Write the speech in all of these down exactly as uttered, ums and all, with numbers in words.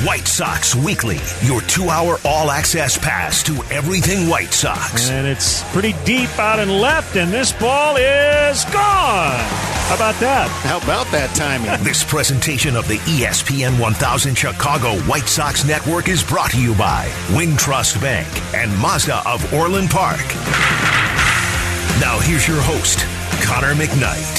White Sox Weekly, your two-hour all-access pass to everything White Sox. And it's pretty deep out and left, and this ball is gone. How about that? How about that timing? This presentation of the E S P N one thousand Chicago White Sox Network is brought to you by Wintrust Bank and Mazda of Orland Park. Now here's your host, Connor McKnight.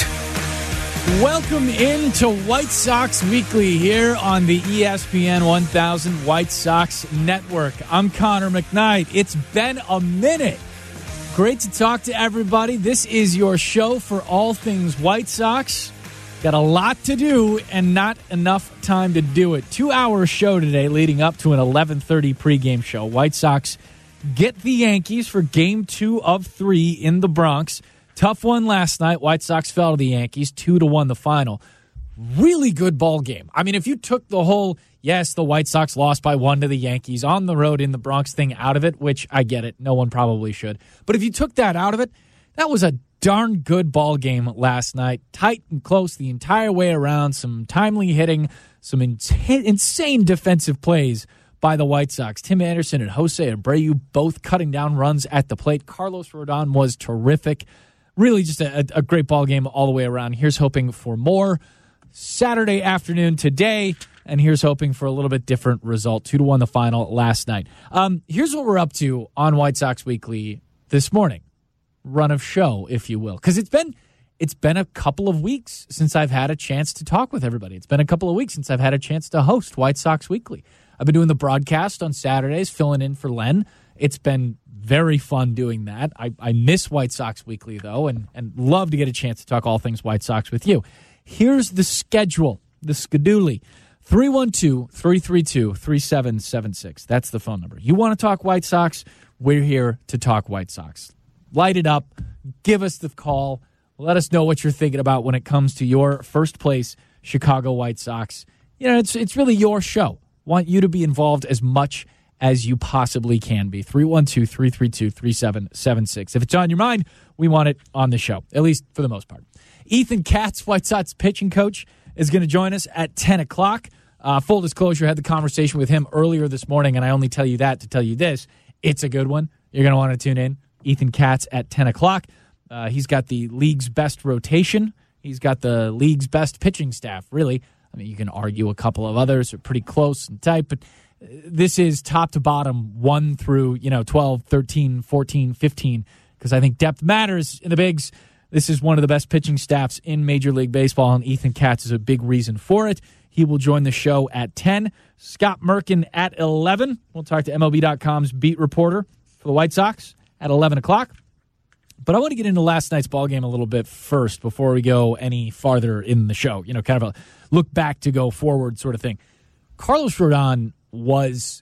Welcome into White Sox Weekly here on the E S P N one thousand White Sox Network. I'm Connor McKnight. It's been a minute. Great to talk to everybody. This is your show for all things White Sox. Got a lot to do and not enough time to do it. Two-hour show today leading up to an eleven thirty pregame show. White Sox get the Yankees for game two of three in the Bronx. Tough one last night. White Sox fell to the Yankees, two to one the final. Really good ball game. I mean, if you took the whole, yes, the White Sox lost by one to the Yankees on the road in the Bronx thing out of it, which I get it, no one probably should. But if you took that out of it, that was a darn good ball game last night. Tight and close the entire way around. Some timely hitting, some in- insane defensive plays by the White Sox. Tim Anderson and Jose Abreu both cutting down runs at the plate. Carlos Rodon was terrific. Really just a, a great ball game all the way around. Here's hoping for more Saturday afternoon today, and here's hoping for a little bit different result. Two to one the final last night. Um, here's what we're up to on White Sox Weekly this morning. Run of show, if you will. Because it's been it's been a couple of weeks since I've had a chance to talk with everybody. It's been a couple of weeks since I've had a chance to host White Sox Weekly. I've been doing the broadcast on Saturdays, filling in for Len. It's been very fun doing that. I, I miss White Sox Weekly, though, and, and love to get a chance to talk all things White Sox with you. Here's the schedule, the schedule. three one two, three three two, three seven seven six. That's the phone number. You want to talk White Sox? We're here to talk White Sox. Light it up. Give us the call. Let us know what you're thinking about when it comes to your first place Chicago White Sox. You know, it's it's really your show. Want you to be involved as much as you possibly can be. three one two, three three two, three seven seven six. If it's on your mind, we want it on the show, at least for the most part. Ethan Katz, White Sox pitching coach, is going to join us at ten o'clock. Uh, full disclosure, I had the conversation with him earlier this morning, and I only tell you that to tell you this. It's a good one. You're going to want to tune in. Ethan Katz at ten o'clock. Uh, he's got the league's best rotation. He's got the league's best pitching staff, really. I mean, you can argue a couple of others are pretty close and tight, but this is top to bottom, one through, you know, twelve, thirteen, fourteen, fifteen, because I think depth matters in the bigs. This is one of the best pitching staffs in Major League Baseball, and Ethan Katz is a big reason for it. He will join the show at ten. Scott Merkin at eleven. We'll talk to M L B dot com's beat reporter for the White Sox at eleven o'clock. But I want to get into last night's ballgame a little bit first before we go any farther in the show. You know, kind of a look back to go forward sort of thing. Carlos Rodon was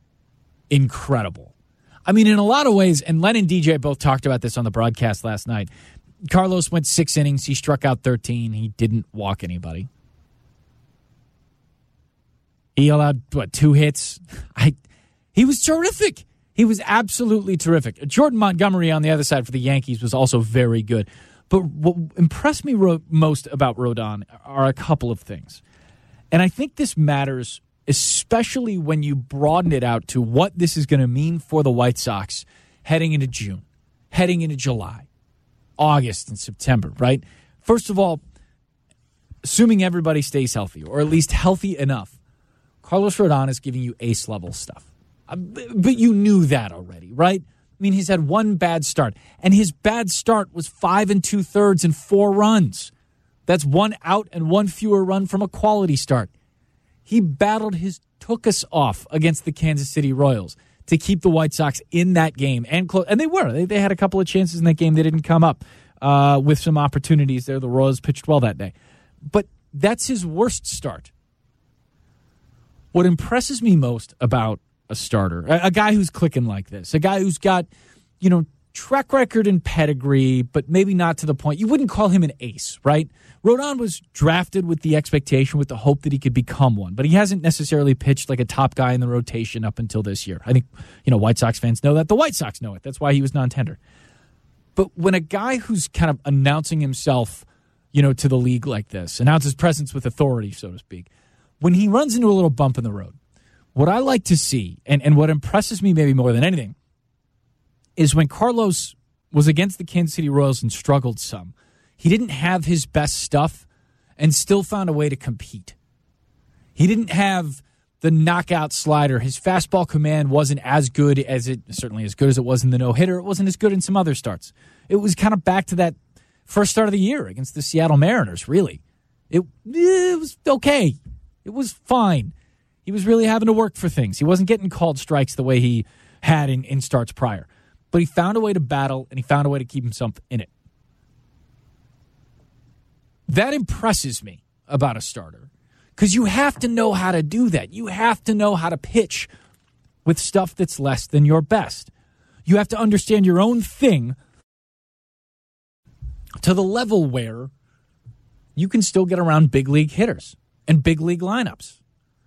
incredible. I mean, in a lot of ways, and Len and D J both talked about this on the broadcast last night. Carlos went six innings. He struck out thirteen. He didn't walk anybody. He allowed, what, two hits? I. He was terrific. He was absolutely terrific. Jordan Montgomery on the other side for the Yankees was also very good. But what impressed me ro- most about Rodon are a couple of things. And I think this matters especially when you broaden it out to what this is going to mean for the White Sox heading into June, heading into July, August, and September, right? First of all, assuming everybody stays healthy, or at least healthy enough, Carlos Rodon is giving you ace-level stuff. But you knew that already, right? I mean, he's had one bad start, and his bad start was five and two-thirds and four runs. That's one out and one fewer run from a quality start. He battled his tuchus off against the Kansas City Royals to keep the White Sox in that game. And close, and they were. They, they had a couple of chances in that game. They didn't come up uh, with some opportunities there. The Royals pitched well that day. But that's his worst start. What impresses me most about a starter, a, a guy who's clicking like this, a guy who's got, you know, track record and pedigree, but maybe not to the point. You wouldn't call him an ace, right? Rodon was drafted with the expectation, with the hope that he could become one, but he hasn't necessarily pitched like a top guy in the rotation up until this year. I think, you know, White Sox fans know that. The White Sox know it. That's why he was non-tender. But when a guy who's kind of announcing himself, you know, to the league like this, announces presence with authority, so to speak, when he runs into a little bump in the road, What I like to see, and, and what impresses me maybe more than anything, is when Carlos was against the Kansas City Royals and struggled some, he didn't have his best stuff and still found a way to compete. He didn't have the knockout slider. His fastball command wasn't as good as it, certainly as good as it was in the no-hitter. It wasn't as good in some other starts. It was kind of back to that first start of the year against the Seattle Mariners, really. It, it was okay. It was fine. He was really having to work for things. He wasn't getting called strikes the way he had in, in starts prior. But he found a way to battle, and he found a way to keep himself in it. That impresses me about a starter, because you have to know how to do that. You have to know how to pitch with stuff that's less than your best. You have to understand your own thing to the level where you can still get around big league hitters and big league lineups.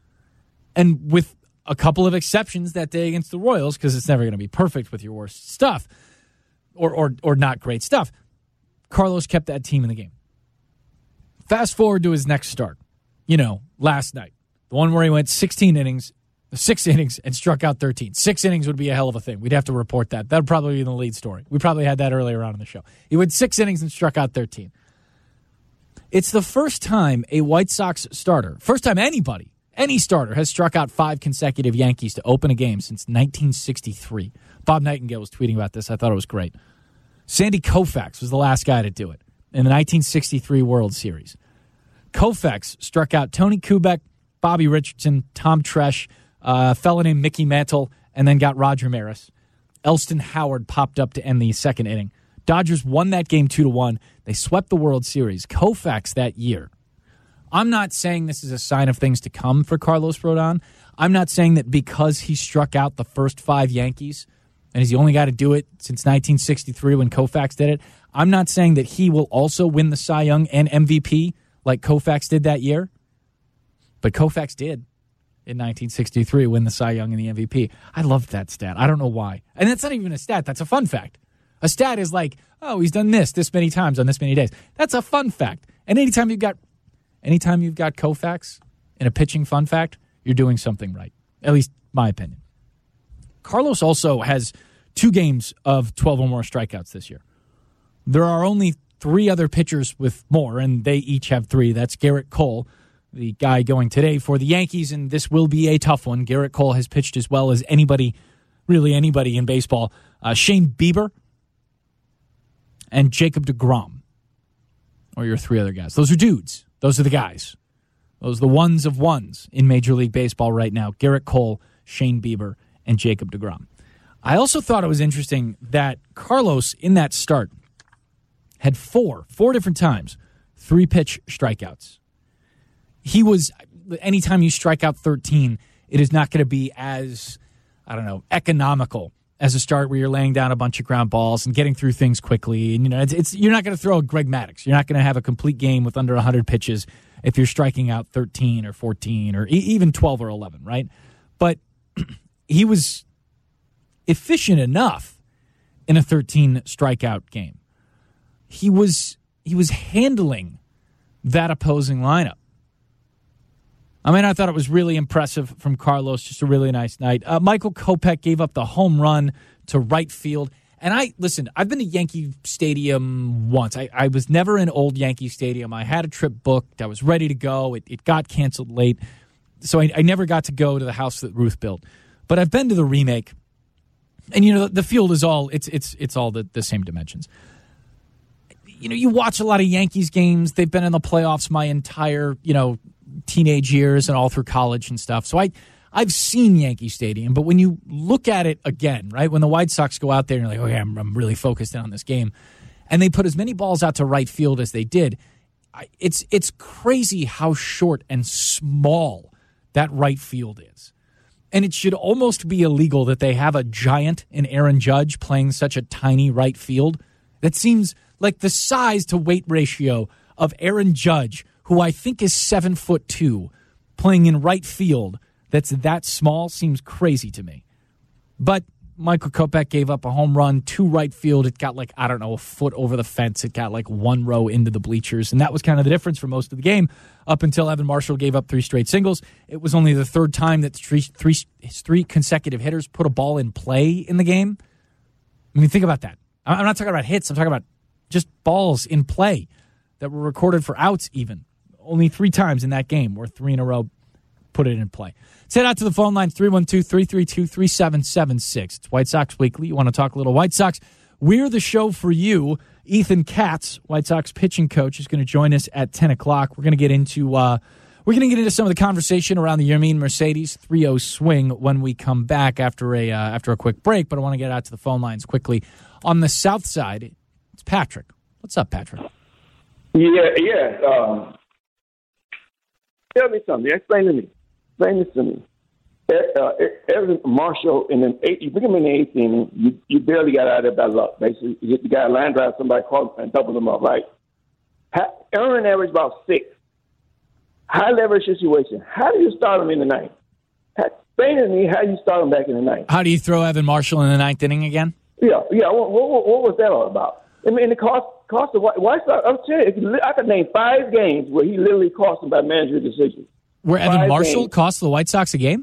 And with a couple of exceptions that day against the Royals, because it's never going to be perfect with your worst stuff or, or or not great stuff, Carlos kept that team in the game. Fast forward to his next start, you know, last night. The one where he went sixteen innings, six innings, and struck out thirteen. Six innings would be a hell of a thing. We'd have to report that. That would probably be the lead story. We probably had that earlier on in the show. He went six innings and struck out thirteen. It's the first time a White Sox starter, first time anybody, any starter, has struck out five consecutive Yankees to open a game since nineteen sixty-three. Bob Nightingale was tweeting about this. I thought it was great. Sandy Koufax was the last guy to do it in the nineteen sixty-three World Series. Koufax struck out Tony Kubek, Bobby Richardson, Tom Tresh, uh, a fellow named Mickey Mantle, and then got Roger Maris. Elston Howard popped up to end the second inning. Dodgers won that game two to one. They swept the World Series. Koufax that year. I'm not saying this is a sign of things to come for Carlos Rodon. I'm not saying that because he struck out the first five Yankees, and he's the only guy to do it since nineteen sixty-three when Koufax did it, I'm not saying that he will also win the Cy Young and M V P like Koufax did that year. But Koufax did in nineteen sixty-three win the Cy Young and the M V P. I loved that stat. I don't know why. And that's not even a stat. That's a fun fact. A stat is like, oh, he's done this this many times on this many days. That's a fun fact. And anytime you've got anytime you've got Koufax in a pitching fun fact, you're doing something right. At least my opinion. Carlos also has two games of twelve or more strikeouts this year. There are only three other pitchers with more, and they each have three. That's Garrett Cole, the guy going today for the Yankees, and this will be a tough one. Garrett Cole has pitched as well as anybody, really anybody in baseball. Uh, Shane Bieber and Jacob deGrom are your three other guys. Those are dudes. Those are the guys. Those are the ones of ones in Major League Baseball right now. Garrett Cole, Shane Bieber, and Jacob deGrom. I also thought it was interesting that Carlos, in that start, had four, four different times, three-pitch strikeouts. He was, anytime you strike out thirteen, it is not going to be as, I don't know, economical as a start where you're laying down a bunch of ground balls and getting through things quickly. And, you know, it's, it's you're not going to throw a Greg Maddux. You're not going to have a complete game with under one hundred pitches if you're striking out thirteen or fourteen or e- even twelve or eleven, right? But he was efficient enough in a thirteen strikeout game. He was he was handling that opposing lineup. I mean, I thought it was really impressive from Carlos. Just a really nice night. Uh, Michael Kopech gave up the home run to right field. And I, listen, I've been to Yankee Stadium once. I, I was never in old Yankee Stadium. I had a trip booked. I was ready to go. It, it got canceled late. So I, I never got to go to the house that Ruth built. But I've been to the remake. And, you know, the, the field is all, it's it's it's all the, the same dimensions. You know, you watch a lot of Yankees games. They've been in the playoffs my entire, you know, teenage years and all through college and stuff. So I, I've seen Yankee Stadium, but when you look at it again, right, when the White Sox go out there and you're like, okay, I'm, I'm really focused in on this game, and they put as many balls out to right field as they did, I, it's it's crazy how short and small that right field is. And it should almost be illegal that they have a giant in Aaron Judge playing such a tiny right field. That seems like the size to weight ratio of Aaron Judge, who I think is seven foot two, playing in right field that's that small seems crazy to me. But Michael Kopech gave up a home run to right field. It got like, I don't know, a foot over the fence. It got like one row into the bleachers. And that was kind of the difference for most of the game up until Evan Marshall gave up three straight singles. It was only the third time that three, three, three consecutive hitters put a ball in play in the game. I mean, think about that. I'm not talking about hits. I'm talking about just balls in play that were recorded for outs even. Only three times in that game where three in a row put it in play. Let's head out to the phone lines, three one two, three three two, three seven seven six. It's White Sox Weekly. You want to talk a little White Sox? We're the show for you. Ethan Katz, White Sox pitching coach, is going to join us at ten o'clock. We're going to get into uh, we're going to get into some of the conversation around the Yermin Mercedes three oh swing when we come back after a uh, after a quick break. But I want to get out to the phone lines quickly. On the south side, it's Patrick. What's up, Patrick? Yeah, yeah. Um, tell me something. Explain to me. Explain this to me. Uh, Evan Marshall, in an eight, you bring him in the eighth inning, you, you barely got out of there by luck. Basically, you hit the guy line drive, somebody caught and doubled him up, right? Earning average about six. High leverage situation. How do you start him in the ninth? Explain to me how you start him back in the ninth. How do you throw Evan Marshall in the ninth inning again? Yeah, yeah. What, what, what was that all about? I mean, the cost cost of White Sox. I'm telling you, I could name five games where he literally cost them by manager decisions. Where Evan Five Marshall games. cost the White Sox a game?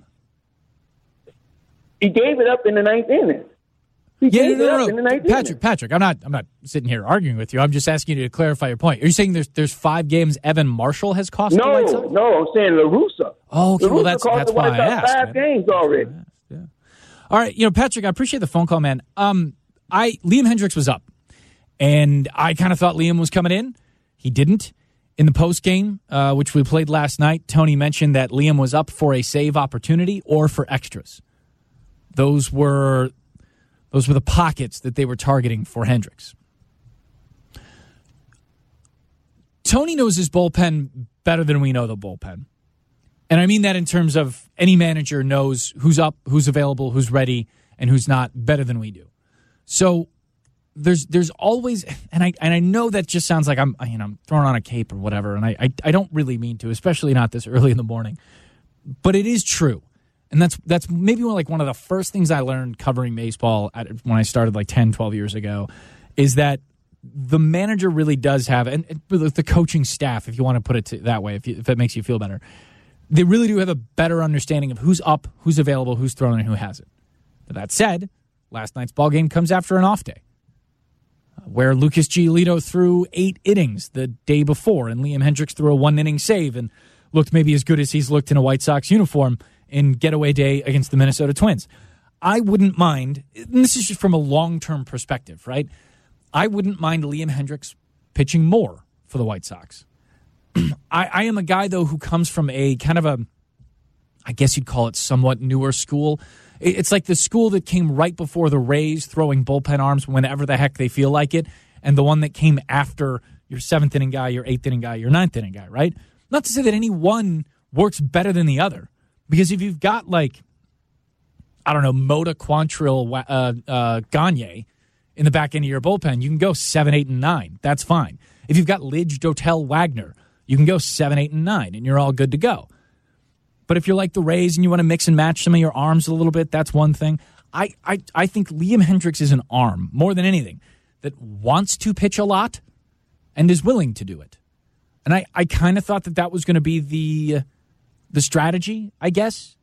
He gave it up in the ninth inning. He Yeah, gave no, it no, up no, in the no. ninth Patrick, inning. Patrick, I'm not, I'm not sitting here arguing with you. I'm just asking you to clarify your point. Are you saying there's, there's five games Evan Marshall has cost No, the White Sox? no, I'm saying La Russa. Oh, okay, La well, Russa that's cost that's the White why I Sox asked. five man. games already. Yeah. All right, you know, Patrick, I appreciate the phone call, man. Um, I Liam Hendricks was up, and I kind of thought Liam was coming in. He didn't. In the post game, uh, which we played last night, Tony mentioned that Liam was up for a save opportunity or for extras. Those were those were the pockets that they were targeting for Hendricks. Tony knows his bullpen better than we know the bullpen. And I mean that in terms of any manager knows who's up, who's available, who's ready, and who's not better than we do. So there's there's always, and I and I know that just sounds like I'm you know I'm throwing on a cape or whatever, and I, I I don't really mean to, especially not this early in the morning. But it is true. And that's that's maybe one, like one of the first things I learned covering baseball at, when I started like ten, twelve years ago, is that the manager really does have, and, and the coaching staff, if you want to put it to, that way, if, you, if it makes you feel better, they really do have a better understanding of who's up, who's available, who's throwing, and who hasn't. But that said, last night's ball game comes after an off day, where Lucas Giolito threw eight innings the day before, and Liam Hendricks threw a one-inning save and looked maybe as good as he's looked in a White Sox uniform in getaway day against the Minnesota Twins. I wouldn't mind, and this is just from a long-term perspective, right? I wouldn't mind Liam Hendricks pitching more for the White Sox. I, I am a guy, though, who comes from a kind of a, I guess you'd call it somewhat newer school. It's like the school that came right before the Rays throwing bullpen arms whenever the heck they feel like it, and the one that came after your seventh inning guy, your eighth inning guy, your ninth inning guy, right? Not to say that any one works better than the other, because if you've got like, I don't know, Mota, Quantrill, uh, uh, Gagne in the back end of your bullpen, you can go seven, eight, and nine. That's fine. If you've got Lidge, Dotel, Wagner, you can go seven, eight, and nine, and you're all good to go. But if you're like the Rays and you want to mix and match some of your arms a little bit, that's one thing. I, I, I think Liam Hendricks is an arm, more than anything, that wants to pitch a lot and is willing to do it. And I, I kind of thought that that was going to be the the strategy, I guess,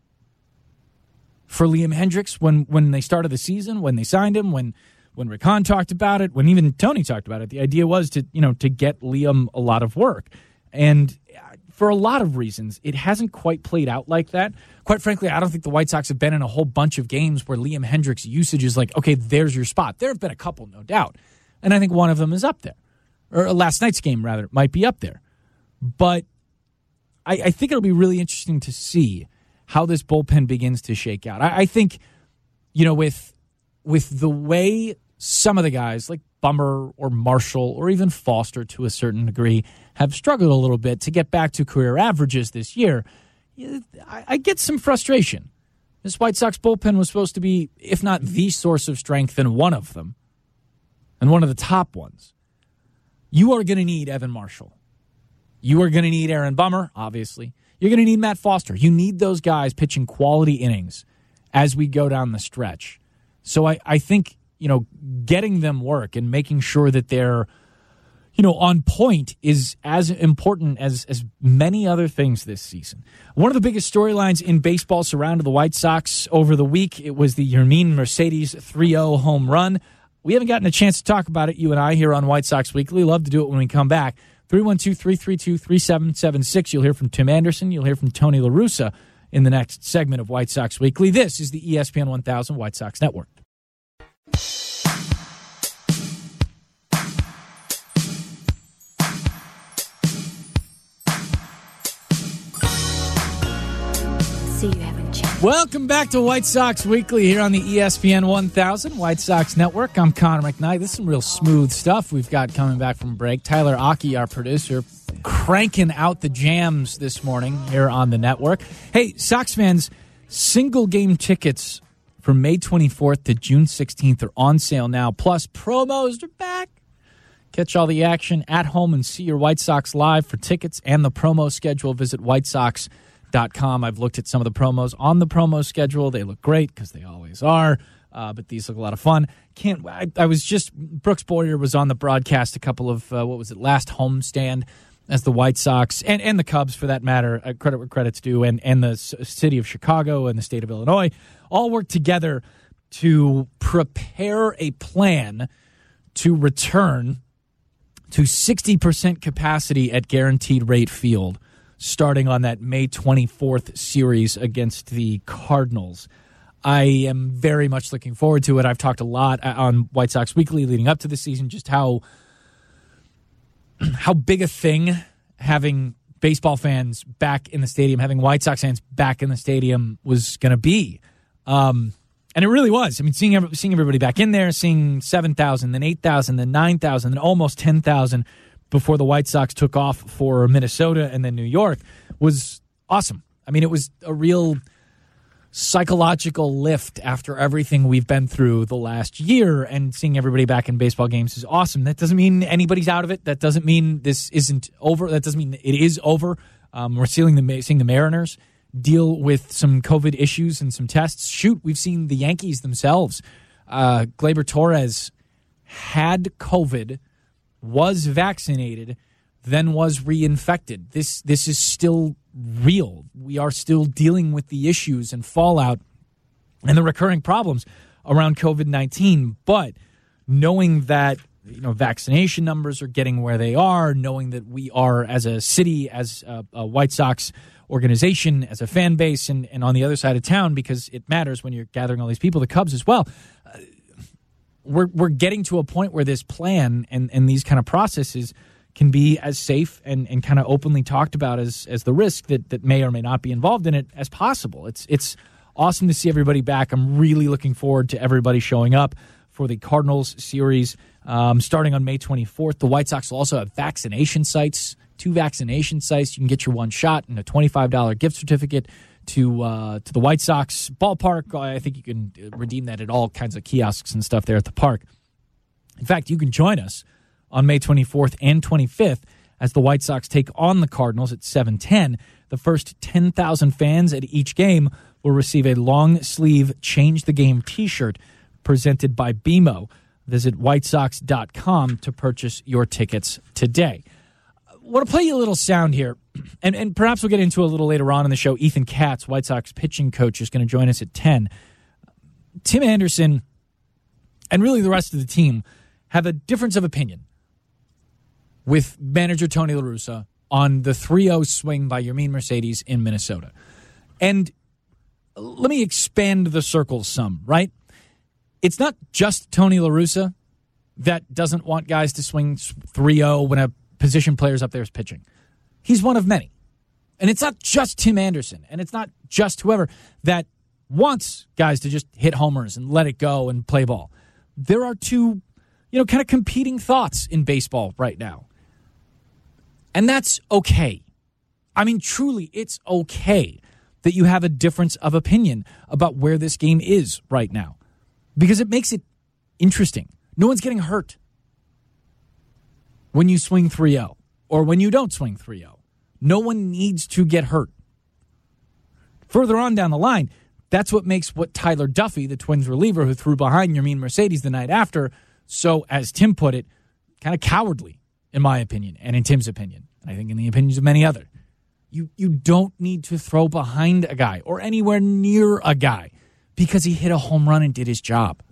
for Liam Hendricks when, when they started the season, when they signed him, when when Rick Hahn talked about it, when even Tony talked about it. The idea was to, you know, to get Liam a lot of work. And for a lot of reasons, it hasn't quite played out like that. Quite frankly, I don't think the White Sox have been in a whole bunch of games where Liam Hendricks' usage is like, okay, there's your spot. There have been a couple, no doubt. And I think one of them is up there. Or last night's game, rather, might be up there. But I, I think it'll be really interesting to see how this bullpen begins to shake out. I, I think, you know, with with the way some of the guys like Bummer or Marshall or even Foster to a certain degree have struggled a little bit to get back to career averages this year, I, I get some frustration. This White Sox bullpen was supposed to be, if not the source of strength, then one of them, and one of the top ones. You are going to need Evan Marshall. You are going to need Aaron Bummer, obviously. You're going to need Matt Foster. You need those guys pitching quality innings as we go down the stretch. So I, I think, you know, getting them work and making sure that they're, you know, on point is as important as, as many other things this season. One of the biggest storylines in baseball surrounded the White Sox over the week. It was the Yermin Mercedes three oh home run. We haven't gotten a chance to talk about it, you and I, here on White Sox Weekly. Love to do it when we come back. three one two, three three two, three seven seven six. You'll hear from Tim Anderson. You'll hear from Tony La Russa in the next segment of White Sox Weekly. This is the E S P N one thousand White Sox Network. So you haven't changed. Welcome back to White Sox Weekly here on the E S P N one thousand White Sox Network. I'm Connor McKnight. This is some real smooth stuff we've got coming back from break. Tyler Aki, our producer, cranking out the jams this morning here on the network. Hey, Sox fans, single game tickets from May twenty-fourth to June sixteenth are on sale now. Plus, promos are back. Catch all the action at home and see your White Sox live. For tickets and the promo schedule, visit white sox dot com. I've looked at some of the promos on the promo schedule. They look great because they always are, uh, but these look a lot of fun. Can't. I, I was just, Brooks Boyer was on the broadcast a couple of, uh, what was it, last homestand as the White Sox, and, and the Cubs for that matter, uh, credit where credit's due, and, and the s- city of Chicago and the state of Illinois all worked together to prepare a plan to return to sixty percent capacity at Guaranteed Rate Field starting on that May twenty-fourth series against the Cardinals. I am very much looking forward to it. I've talked a lot on White Sox Weekly leading up to the season, just how how big a thing having baseball fans back in the stadium, having White Sox fans back in the stadium was going to be. Um, and it really was. I mean, seeing every, seeing everybody back in there, seeing seven thousand, then eight thousand, then nine thousand, then almost ten thousand before the White Sox took off for Minnesota and then New York was awesome. I mean, it was a real psychological lift after everything we've been through the last year, and seeing everybody back in baseball games is awesome. That doesn't mean anybody's out of it. That doesn't mean this isn't over. That doesn't mean it is over. Um, we're seeing the, seeing the Mariners deal with some COVID issues and some tests. Shoot, we've seen the Yankees themselves. Uh, Gleyber Torres had COVID, was vaccinated, then was reinfected. This this is still real. We are still dealing with the issues and fallout and the recurring problems around COVID nineteen. But knowing that, you know, vaccination numbers are getting where they are, knowing that we are, as a city, as a, a White Sox organization, as a fan base, and, and on the other side of town, because it matters when you're gathering all these people, the Cubs as well, uh, we're we're getting to a point where this plan and, and these kind of processes can be as safe and, and kind of openly talked about as as the risk that, that may or may not be involved in it as possible. It's it's awesome to see everybody back. I'm really looking forward to everybody showing up for the Cardinals series um, starting on May twenty-fourth. The White Sox will also have vaccination sites, two vaccination sites. You can get your one shot and a twenty-five dollars gift certificate to uh, to the White Sox ballpark. I think you can redeem that at all kinds of kiosks and stuff there at the park. In fact, you can join us on May twenty-fourth and twenty-fifth as the White Sox take on the Cardinals at seven ten. The first ten thousand fans at each game will receive a long-sleeve Change the Game t-shirt presented by B M O. Visit white sox dot com to purchase your tickets today. I want to play you a little sound here, and, and perhaps we'll get into a little later on in the show. Ethan Katz, White Sox pitching coach, is going to join us at ten. Tim Anderson and really the rest of the team have a difference of opinion with manager Tony La Russa on the three oh swing by Yermin Mercedes in Minnesota. And let me expand the circle some, right? It's not just Tony La Russa that doesn't want guys to swing three oh when a position player's up there is pitching. He's one of many. And it's not just Tim Anderson, and it's not just whoever that wants guys to just hit homers and let it go and play ball. There are two, you know, kind of competing thoughts in baseball right now. And that's okay. I mean, truly, it's okay that you have a difference of opinion about where this game is right now, because it makes it interesting. No one's getting hurt when you swing three oh or when you don't swing three oh. No one needs to get hurt. Further on down the line, That's what makes what Tyler Duffy, the Twins reliever who threw behind Yermin Mercedes the night after, so, as Tim put it, kind of cowardly, in my opinion, and in Tim's opinion, and I think in the opinions of many others. You, you don't need to throw behind a guy or anywhere near a guy because he hit a home run and did his job.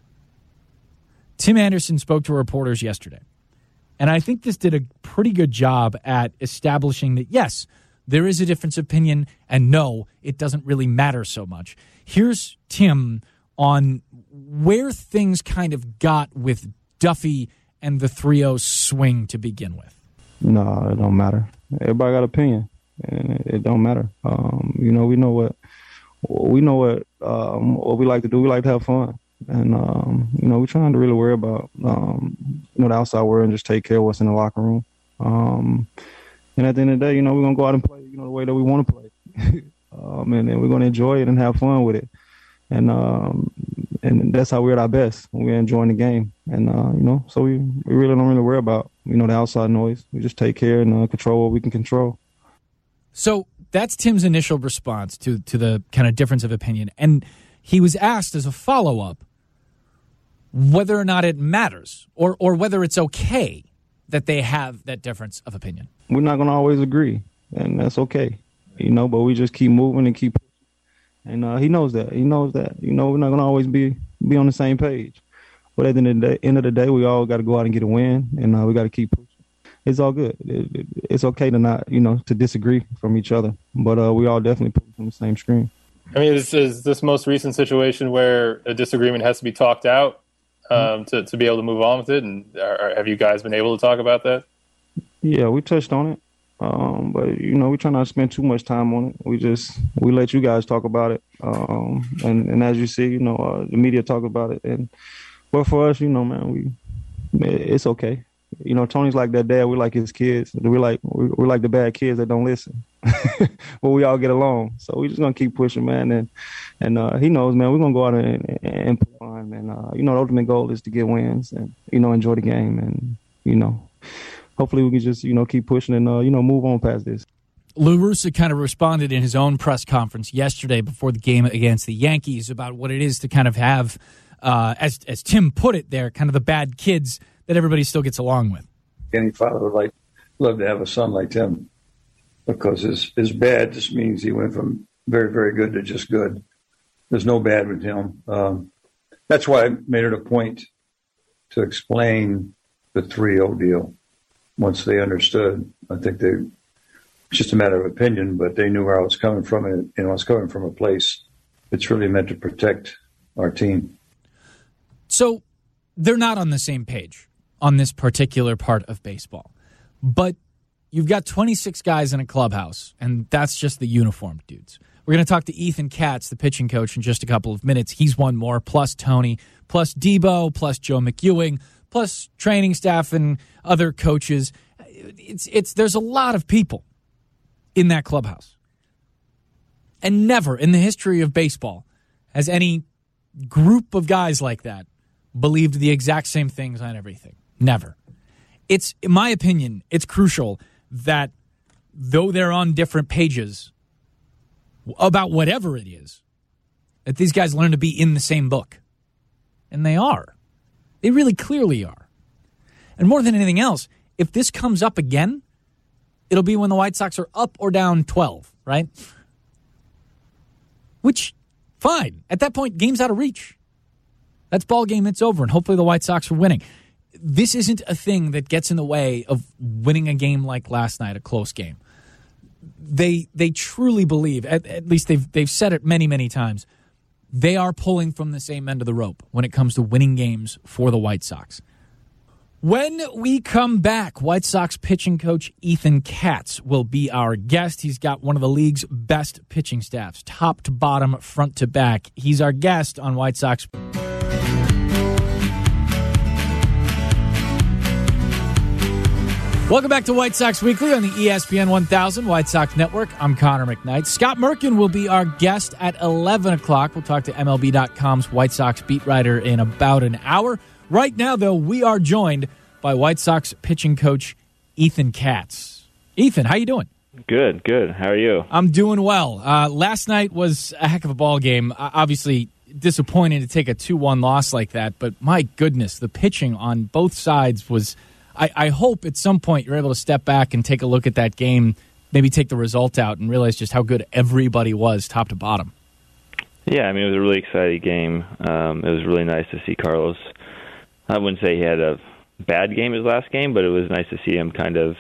Tim Anderson spoke to reporters yesterday, and I think this did a pretty good job at establishing that, yes, there is a difference of opinion, and no, it doesn't really matter so much. Here's Tim on where things kind of got with Duffy and the three oh swing to begin with. No, it don't matter. Everybody got opinion, and it, it don't matter. Um, you know, we know what we know what um, what we like to do. We like to have fun, and um, you know, we're trying to really worry about um, you know the outside world and just take care of what's in the locker room. Um, and at the end of the day, you know, we're gonna go out and play, you know, the way that we want to play, um, and then we're gonna enjoy it and have fun with it. And um, and that's how we're at our best when we're enjoying the game. And, uh, you know, so we, we really don't really worry about, you know, the outside noise. We just take care and uh, control what we can control. So that's Tim's initial response to, to the kind of difference of opinion. And he was asked as a follow-up whether or not it matters or, or whether it's okay that they have that difference of opinion. We're not going to always agree, and that's okay, you know, but we just keep moving and keep And uh, he knows that. He knows that. You know, we're not going to always be, be on the same page. But at the end of the day, end of the day we all got to go out and get a win, and uh, we got to keep pushing. It's all good. It, it, it's okay to not, you know, to disagree from each other. But uh, we all definitely pull from the same stream. I mean, is, is this most recent situation where a disagreement has to be talked out um, mm-hmm. to, to be able to move on with it? And are, have you guys been able to talk about that? Yeah, we touched on it. Um, but, you know, we try not to spend too much time on it. We just, we let you guys talk about it. Um, and, and as you see, you know, uh, the media talk about it. And, but for us, you know, man, we, it's okay. You know, Tony's like that dad. We're like his kids. We're like, we're like the bad kids that don't listen, but we all get along. So we're just going to keep pushing, man. And, and, uh, he knows, man, we're going to go out and, and, and play fun. And, uh, you know, the ultimate goal is to get wins and, you know, enjoy the game and, you know, hopefully we can just, you know, keep pushing and, uh, you know, move on past this. Lou Russa kind of responded in his own press conference yesterday before the game against the Yankees about what it is to kind of have, uh, as as Tim put it there, kind of the bad kids that everybody still gets along with. Any father would like, love to have a son like Tim because his, his bad just means he went from very, very good to just good. There's no bad with him. Um, that's why I made it a point to explain the three oh deal. Once they understood, I think they, it's just a matter of opinion, but they knew where I was coming from. And, you know, I was coming from a place that's really meant to protect our team. So they're not on the same page on this particular part of baseball. But you've got twenty-six guys in a clubhouse, and that's just the uniformed dudes. We're going to talk to Ethan Katz, the pitching coach, in just a couple of minutes. He's one more, plus Tony, plus Debo, plus Joe McEwing, plus training staff and other coaches. It's it's there's a lot of people in that clubhouse. And never in the history of baseball has any group of guys like that believed the exact same things on everything. Never. It's, in my opinion, it's crucial that though they're on different pages about whatever it is, that these guys learn to be in the same book. And they are. They really clearly are. And more than anything else, if this comes up again, it'll be when the White Sox are up or down twelve, right? Which, fine. At that point, game's out of reach. That's ball game, it's over, and hopefully the White Sox are winning. This isn't a thing that gets in the way of winning a game like last night, a close game. They they truly believe, at, at least they've they've said it many, many times, they are pulling from the same end of the rope when it comes to winning games for the White Sox. When we come back, White Sox pitching coach Ethan Katz will be our guest. He's got one of the league's best pitching staffs, top to bottom, front to back. He's our guest on White Sox. Welcome back to White Sox Weekly on the E S P N one thousand White Sox Network. I'm Connor McKnight. Scott Merkin will be our guest at eleven o'clock. We'll talk to M L B dot com's White Sox beat writer in about an hour. Right now, though, we are joined by White Sox pitching coach Ethan Katz. Ethan, how you doing? Good, good. How are you? I'm doing well. Uh, last night was a heck of a ball game. Uh, obviously, disappointing to take a two one loss like that, but my goodness, the pitching on both sides was... I, I hope at some point you're able to step back and take a look at that game, maybe take the result out and realize just how good everybody was top to bottom. Yeah, I mean, it was a really exciting game. Um, it was really nice to see Carlos. I wouldn't say he had a bad game his last game, but it was nice to see him kind of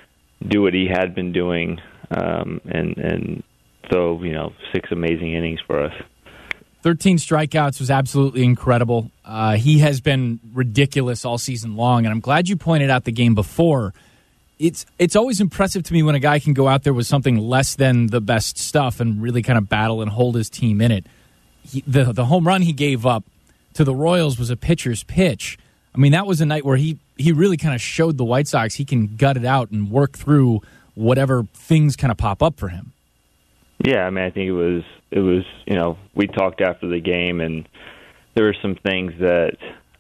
do what he had been doing, um, and and so, you know, six amazing innings for us. thirteen strikeouts was absolutely incredible. Uh, he has been ridiculous all season long, and I'm glad you pointed out the game before. It's it's always impressive to me when a guy can go out there with something less than the best stuff and really kind of battle and hold his team in it. He, the the home run he gave up to the Royals was a pitcher's pitch. I mean, that was a night where he, he really kind of showed the White Sox he can gut it out and work through whatever things kind of pop up for him. Yeah, I mean, I think it was, it was, you know, we talked after the game, and there were some things that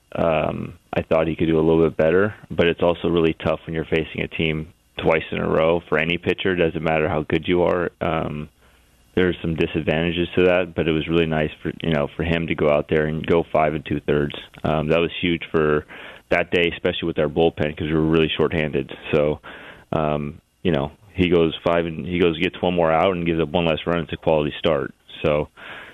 um, I thought he could do a little bit better, but it's also really tough when you're facing a team twice in a row for any pitcher. It doesn't matter how good you are. Um, there's some disadvantages to that, but it was really nice for, you know, for him to go out there and go five and two-thirds. Um, that was huge for that day, especially with our bullpen, because we were really shorthanded. So, um, you know, he goes five and he goes gets one more out and gives up one less run. It's a quality start. So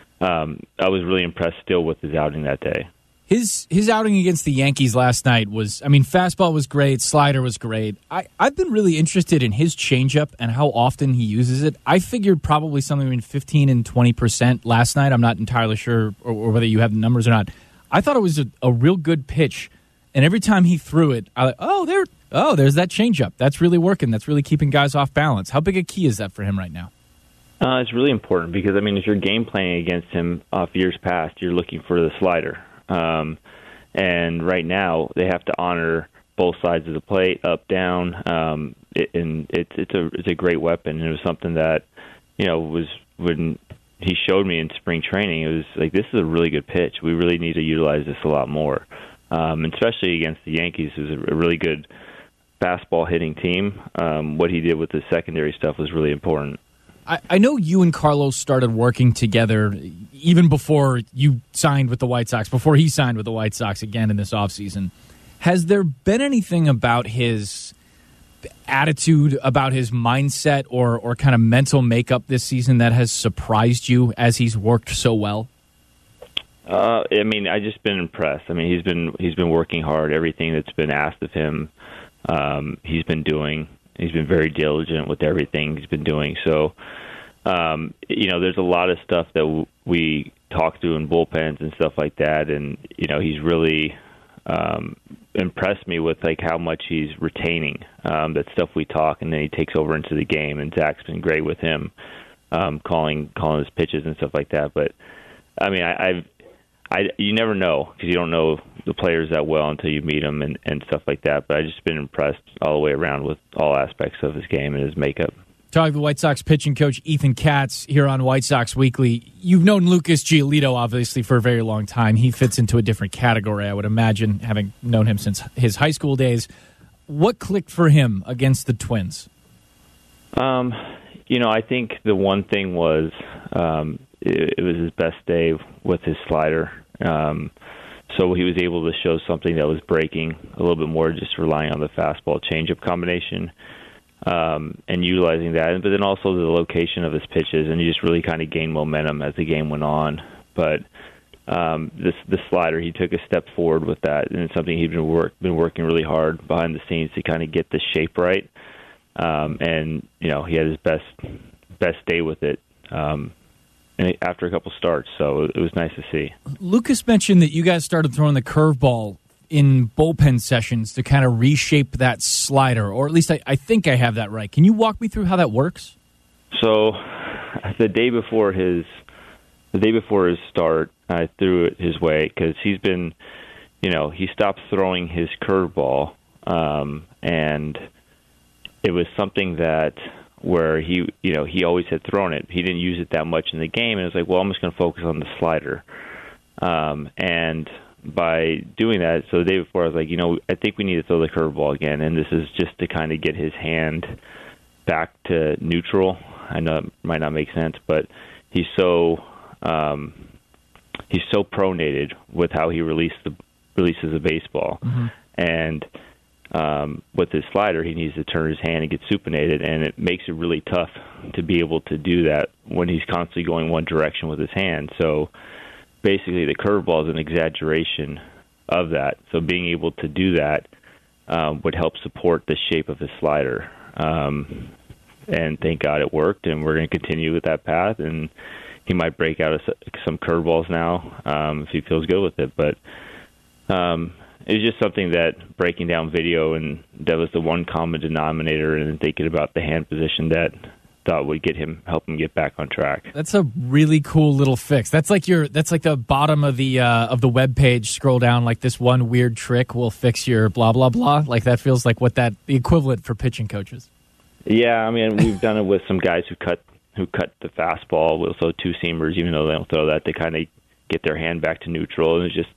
um, I was really impressed still with his outing that day. His his outing against the Yankees last night was, I mean, fastball was great, slider was great. I, I've been really interested in his changeup and how often he uses it. I figured probably something between fifteen and twenty percent last night. I'm not entirely sure or, or whether you have the numbers or not. I thought it was a, a real good pitch, and every time he threw it, I like, oh, there, oh, there's that changeup. That's really working. That's really keeping guys off balance. How big a key is that for him right now? Uh, it's really important because, I mean, if you're game planning against him off years past, you're looking for the slider. Um, and right now they have to honor both sides of the plate, up, down. Um, it, and it's it's a it's a great weapon. And it was something that, you know, was when he showed me in spring training. It was like, this is a really good pitch. We really need to utilize this a lot more, um, and especially against the Yankees, who's a, a really good fastball hitting team. Um, what he did with the secondary stuff was really important. I, I know you and Carlos started working together even before you signed with the White Sox, before he signed with the White Sox again in this offseason. Has there been anything about his attitude, about his mindset, or or kind of mental makeup this season that has surprised you as he's worked so well? Uh, I mean, I just been impressed. I mean, he's been he's been working hard. Everything that's been asked of him, um, he's been doing. He's been very diligent with everything he's been doing. So, um, you know, there's a lot of stuff that w- we talk through in bullpens and stuff like that. And, you know, he's really um, impressed me with, like, how much he's retaining um, that stuff we talk, and then he takes over into the game. And Zach's been great with him, um, calling calling his pitches and stuff like that. But, I mean, I, I've I, you never know because you don't know the players that well until you meet them and, and stuff like that. But I've just been impressed all the way around with all aspects of his game and his makeup. Talking to the White Sox pitching coach Ethan Katz here on White Sox Weekly. You've known Lucas Giolito, obviously, for a very long time. He fits into a different category, I would imagine, having known him since his high school days. What clicked for him against the Twins? Um, you know, I think the one thing was um, it, it was his best day with his slider. Um, so he was able to show something that was breaking a little bit more, just relying on the fastball changeup combination um, and utilizing that. But then also the location of his pitches, and he just really kind of gained momentum as the game went on. But um, this the slider, he took a step forward with that, and it's something he'd been work been working really hard behind the scenes to kind of get the shape right. Um, and you know, he had his best best day with it. Um, after a couple starts, so it was nice to see. Lucas mentioned that you guys started throwing the curveball in bullpen sessions to kind of reshape that slider, or at least I, I think I have that right. Can you walk me through how that works? So the day before his the day before his start, I threw it his way because he's been, you know, he stopped throwing his curveball, um, and it was something that where he, you know, he always had thrown it. He didn't use it that much in the game, and it was like, well, I'm just going to focus on the slider. Um, and by doing that, so the day before, I was like, you know, I think we need to throw the curveball again, and this is just to kind of get his hand back to neutral. I know it might not make sense, but he's so um, he's so pronated with how he released the, releases the baseball. Mm-hmm. And um, with his slider, he needs to turn his hand and get supinated, and it makes it really tough to be able to do that when he's constantly going one direction with his hand. So basically the curveball is an exaggeration of that. So being able to do that um, would help support the shape of his slider. Um, and thank God it worked, and we're going to continue with that path. And he might break out of some curveballs now um, if he feels good with it. But um, it's just something that breaking down video, and that was the one common denominator, and thinking about the hand position that thought would get him, help him get back on track. That's a really cool little fix. That's like your, that's like the bottom of the uh, of the web page. Scroll down, like this one weird trick will fix your blah blah blah. Like that feels like what that the equivalent for pitching coaches. Yeah, I mean we've done it with some guys who cut who cut the fastball. We'll throw two seamers, even though they don't throw that. They kind of get their hand back to neutral, and it just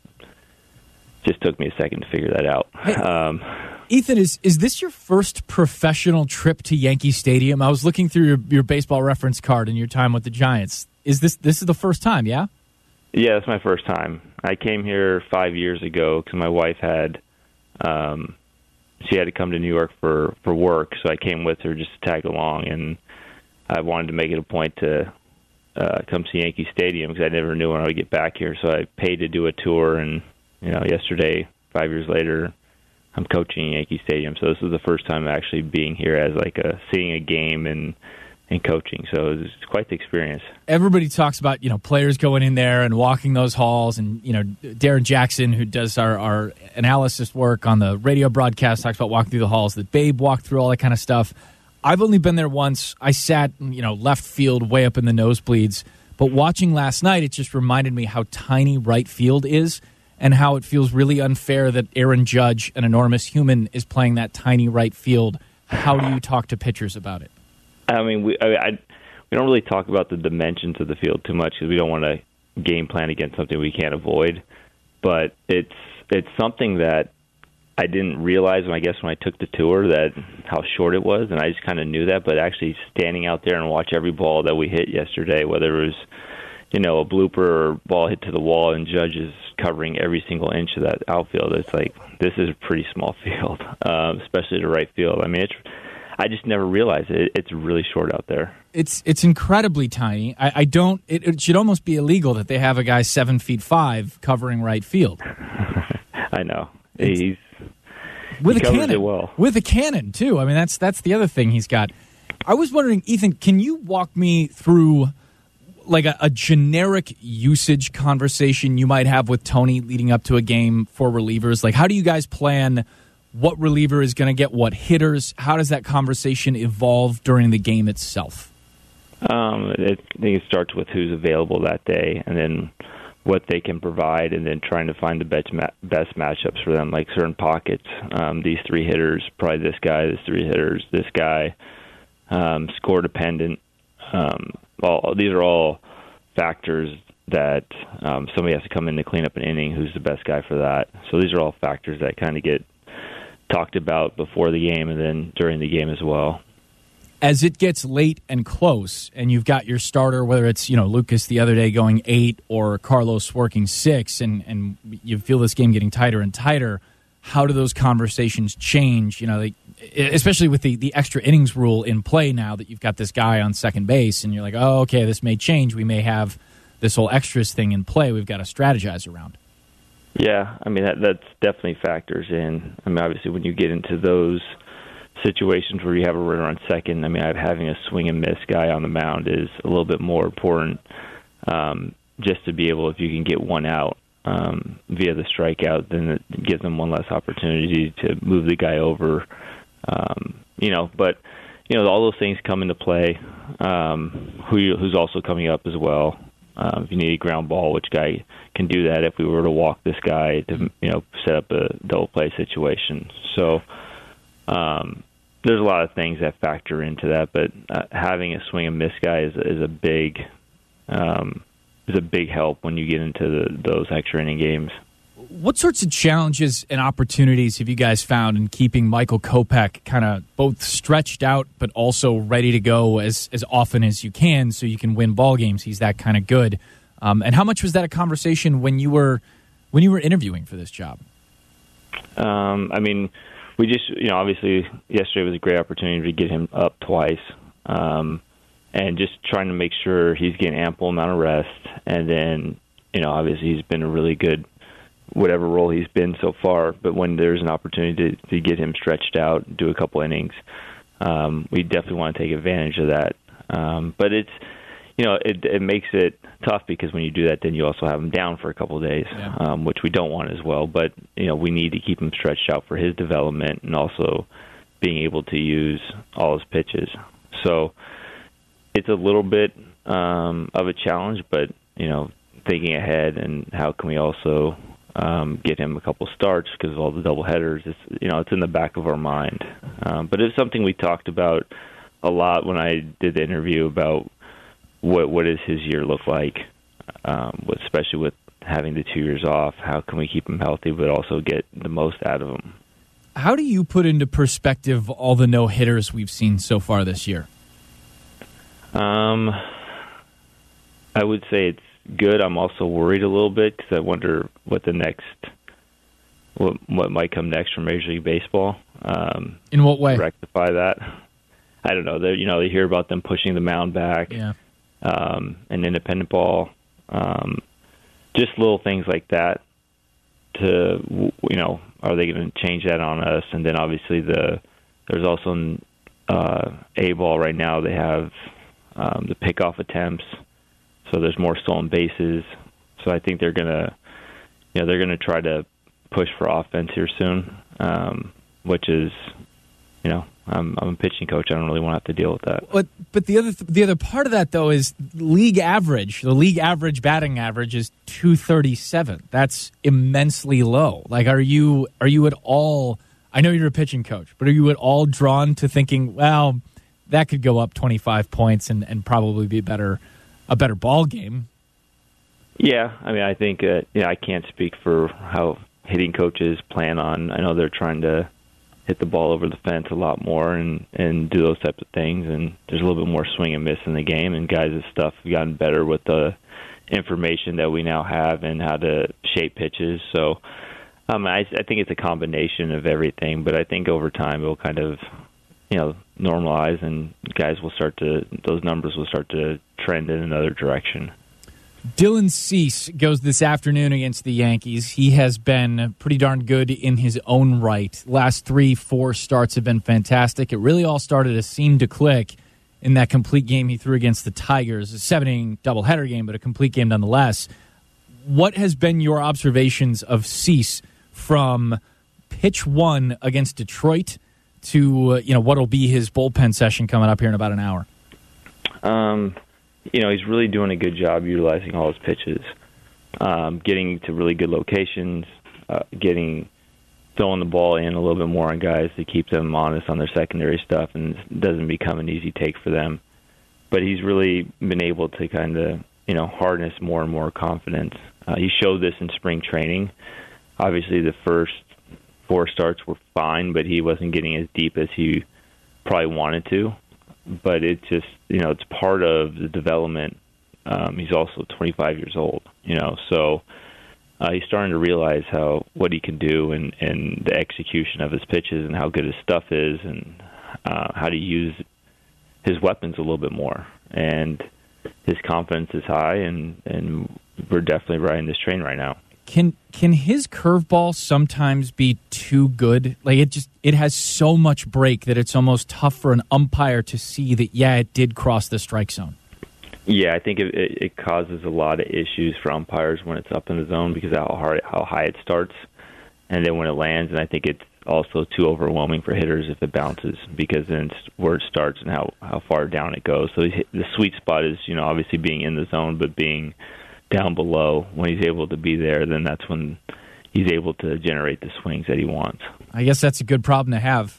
just took me a second to figure that out. Hey. Um, Ethan, is is this your first professional trip to Yankee Stadium? I was looking through your, your baseball reference card and your time with the Giants. Is this this is the first time, yeah? Yeah, it's my first time. I came here five years ago because my wife had, um, she had to come to New York for, for work, so I came with her just to tag along, and I wanted to make it a point to uh, come see Yankee Stadium because I never knew when I would get back here, so I paid to do a tour, and you know, yesterday, five years later, I'm coaching Yankee Stadium, so this is the first time actually being here as like a seeing a game and and coaching. So it's quite the experience. Everybody talks about, you know, players going in there and walking those halls, and you know, Darren Jackson, who does our, our analysis work on the radio broadcast, talks about walking through the halls. That Babe walked through all that kind of stuff. I've only been there once. I sat, you know, left field, way up in the nosebleeds. But watching last night, it just reminded me how tiny right field is, and how it feels really unfair that Aaron Judge, an enormous human, is playing that tiny right field. How do you talk to pitchers about it? I mean, we I, I, we don't really talk about the dimensions of the field too much because we don't want to game plan against something we can't avoid. But it's it's something that I didn't realize when I guess when I took the tour that how short it was, and I just kind of knew that. But actually standing out there and watch every ball that we hit yesterday, whether it was, you know, a blooper or ball hit to the wall and Judge is covering every single inch of that outfield, it's like, this is a pretty small field, um, especially to right field. I mean, it's, I just never realized it. It's really short out there. It's it's incredibly tiny. I, I don't, it, it should almost be illegal that they have a guy seven feet five covering right field. I know. It's, he's with he a covers cannon. it well. With a cannon, too. I mean, that's that's the other thing he's got. I was wondering, Ethan, can you walk me through like a, a generic usage conversation you might have with Tony leading up to a game for relievers? Like, how do you guys plan what reliever is going to get what hitters? How does that conversation evolve during the game itself? Um, it, I think it starts with who's available that day, and then what they can provide, and then trying to find the best ma- best matchups for them, like certain pockets. Um, these three hitters, probably this guy, this three hitters, this guy, um, score dependent. Um, all, these are all factors that um, somebody has to come in to clean up an inning. Who's the best guy for that? So these are all factors that kind of get talked about before the game and then during the game as well. As it gets late and close, and you've got your starter, whether it's, you know, Lucas the other day going eight or Carlos working six, and, and you feel this game getting tighter and tighter, how do those conversations change? You know, they, especially with the, the extra innings rule in play now that you've got this guy on second base, and you're like, oh, okay, this may change. We may have this whole extras thing in play. We've got to strategize around. Yeah, I mean, that, that's definitely factors in. I mean, obviously, when you get into those situations where you have a runner on second, I mean, having a swing and miss guy on the mound is a little bit more important, um, just to be able, if you can get one out um, via the strikeout, then it gives them one less opportunity to move the guy over. Um, you know, but, you know, all those things come into play. Um, who you, who's also coming up as well. Um, if you need a ground ball, which guy can do that if we were to walk this guy to, you know, set up a double play situation. So um, there's a lot of things that factor into that, but uh, having a swing and miss guy is, is a big um, is a big help when you get into the, those extra inning games. What sorts of challenges and opportunities have you guys found in keeping Michael Kopech kind of both stretched out but also ready to go as, as often as you can so you can win ball games? He's that kind of good. Um, and how much was that a conversation when you were when you were interviewing for this job? Um, I mean, we just, you know, obviously yesterday was a great opportunity to get him up twice. Um, and just trying to make sure he's getting ample amount of rest. And then, you know, obviously he's been a really good whatever role he's been so far, but when there's an opportunity to, to get him stretched out, do a couple innings, um, we definitely want to take advantage of that. Um, but it's, you know, it, it makes it tough because when you do that, then you also have him down for a couple of days, yeah. um, which we don't want as well. But, you know, we need to keep him stretched out for his development and also being able to use all his pitches. So it's a little bit um, of a challenge, but, you know, thinking ahead and how can we also Um, get him a couple starts because of all the double headers. It's, you know, it's in the back of our mind. Um, but it's something we talked about a lot when I did the interview about what what does his year look like, um, especially with having the two years off. How can we keep him healthy but also get the most out of him? How do you put into perspective all the no hitters we've seen so far this year? Um, I would say it's good. I'm also worried a little bit because I wonder what the next, what what might come next from Major League Baseball. Um, In what way? Rectify that. I don't know. They, you know, they hear about them pushing the mound back, yeah, um, and independent ball, um, just little things like that. To, you know, are they going to change that on us? And then obviously the there's also uh, A ball right now. They have um, the pickoff attempts. So there's more stolen bases. So I think they're gonna, you know, they're gonna try to push for offense here soon, um, which is, you know, I'm I'm a pitching coach. I don't really want to have to deal with that. But but the other the other part of that though is league average. The league average batting average is two thirty-seven. That's immensely low. Like, are you are you at all? I know you're a pitching coach, but are you at all drawn to thinking, well, that could go up twenty-five points and, and probably be better? A better ball game. Yeah, I mean, I think uh, yeah, I can't speak for how hitting coaches plan on. I know they're trying to hit the ball over the fence a lot more and, and do those types of things. And there's a little bit more swing and miss in the game. And guys' stuff have gotten better with the information that we now have and how to shape pitches. So um, I, I think it's a combination of everything. But I think over time it will kind of, you know, normalize and guys will start to, those numbers will start to trend in another direction. Dylan Cease goes this afternoon against the Yankees. He has been pretty darn good in his own right. Last three, four starts have been fantastic. It really all started to seem to click in that complete game he threw against the Tigers. A seven-inning doubleheader game, but a complete game nonetheless. What has been your observations of Cease from pitch one against Detroit to, uh, you know, what'll be his bullpen session coming up here in about an hour? Um, you know, he's really doing a good job utilizing all his pitches, um, getting to really good locations, uh, getting throwing the ball in a little bit more on guys to keep them honest on their secondary stuff, and it doesn't become an easy take for them. But he's really been able to kind of, you know, harness more and more confidence. Uh, he showed this in spring training. Obviously, the first four starts were fine, but he wasn't getting as deep as he probably wanted to. But it's just, you know, it's part of the development. Um, he's also twenty-five years old, you know, so uh, he's starting to realize how what he can do and, and the execution of his pitches and how good his stuff is and uh, how to use his weapons a little bit more. And his confidence is high, and, and we're definitely riding this train right now. Can can his curveball sometimes be too good? Like it just it has so much break that it's almost tough for an umpire to see that, yeah, it did cross the strike zone. Yeah, I think it, it, it causes a lot of issues for umpires when it's up in the zone because of how hard, how high it starts, and then when it lands. And I think it's also too overwhelming for hitters if it bounces because then it's where it starts and how, how far down it goes. So the sweet spot is, you know, obviously being in the zone, but being down below. When he's able to be there, then that's when he's able to generate the swings that he wants. I guess that's a good problem to have.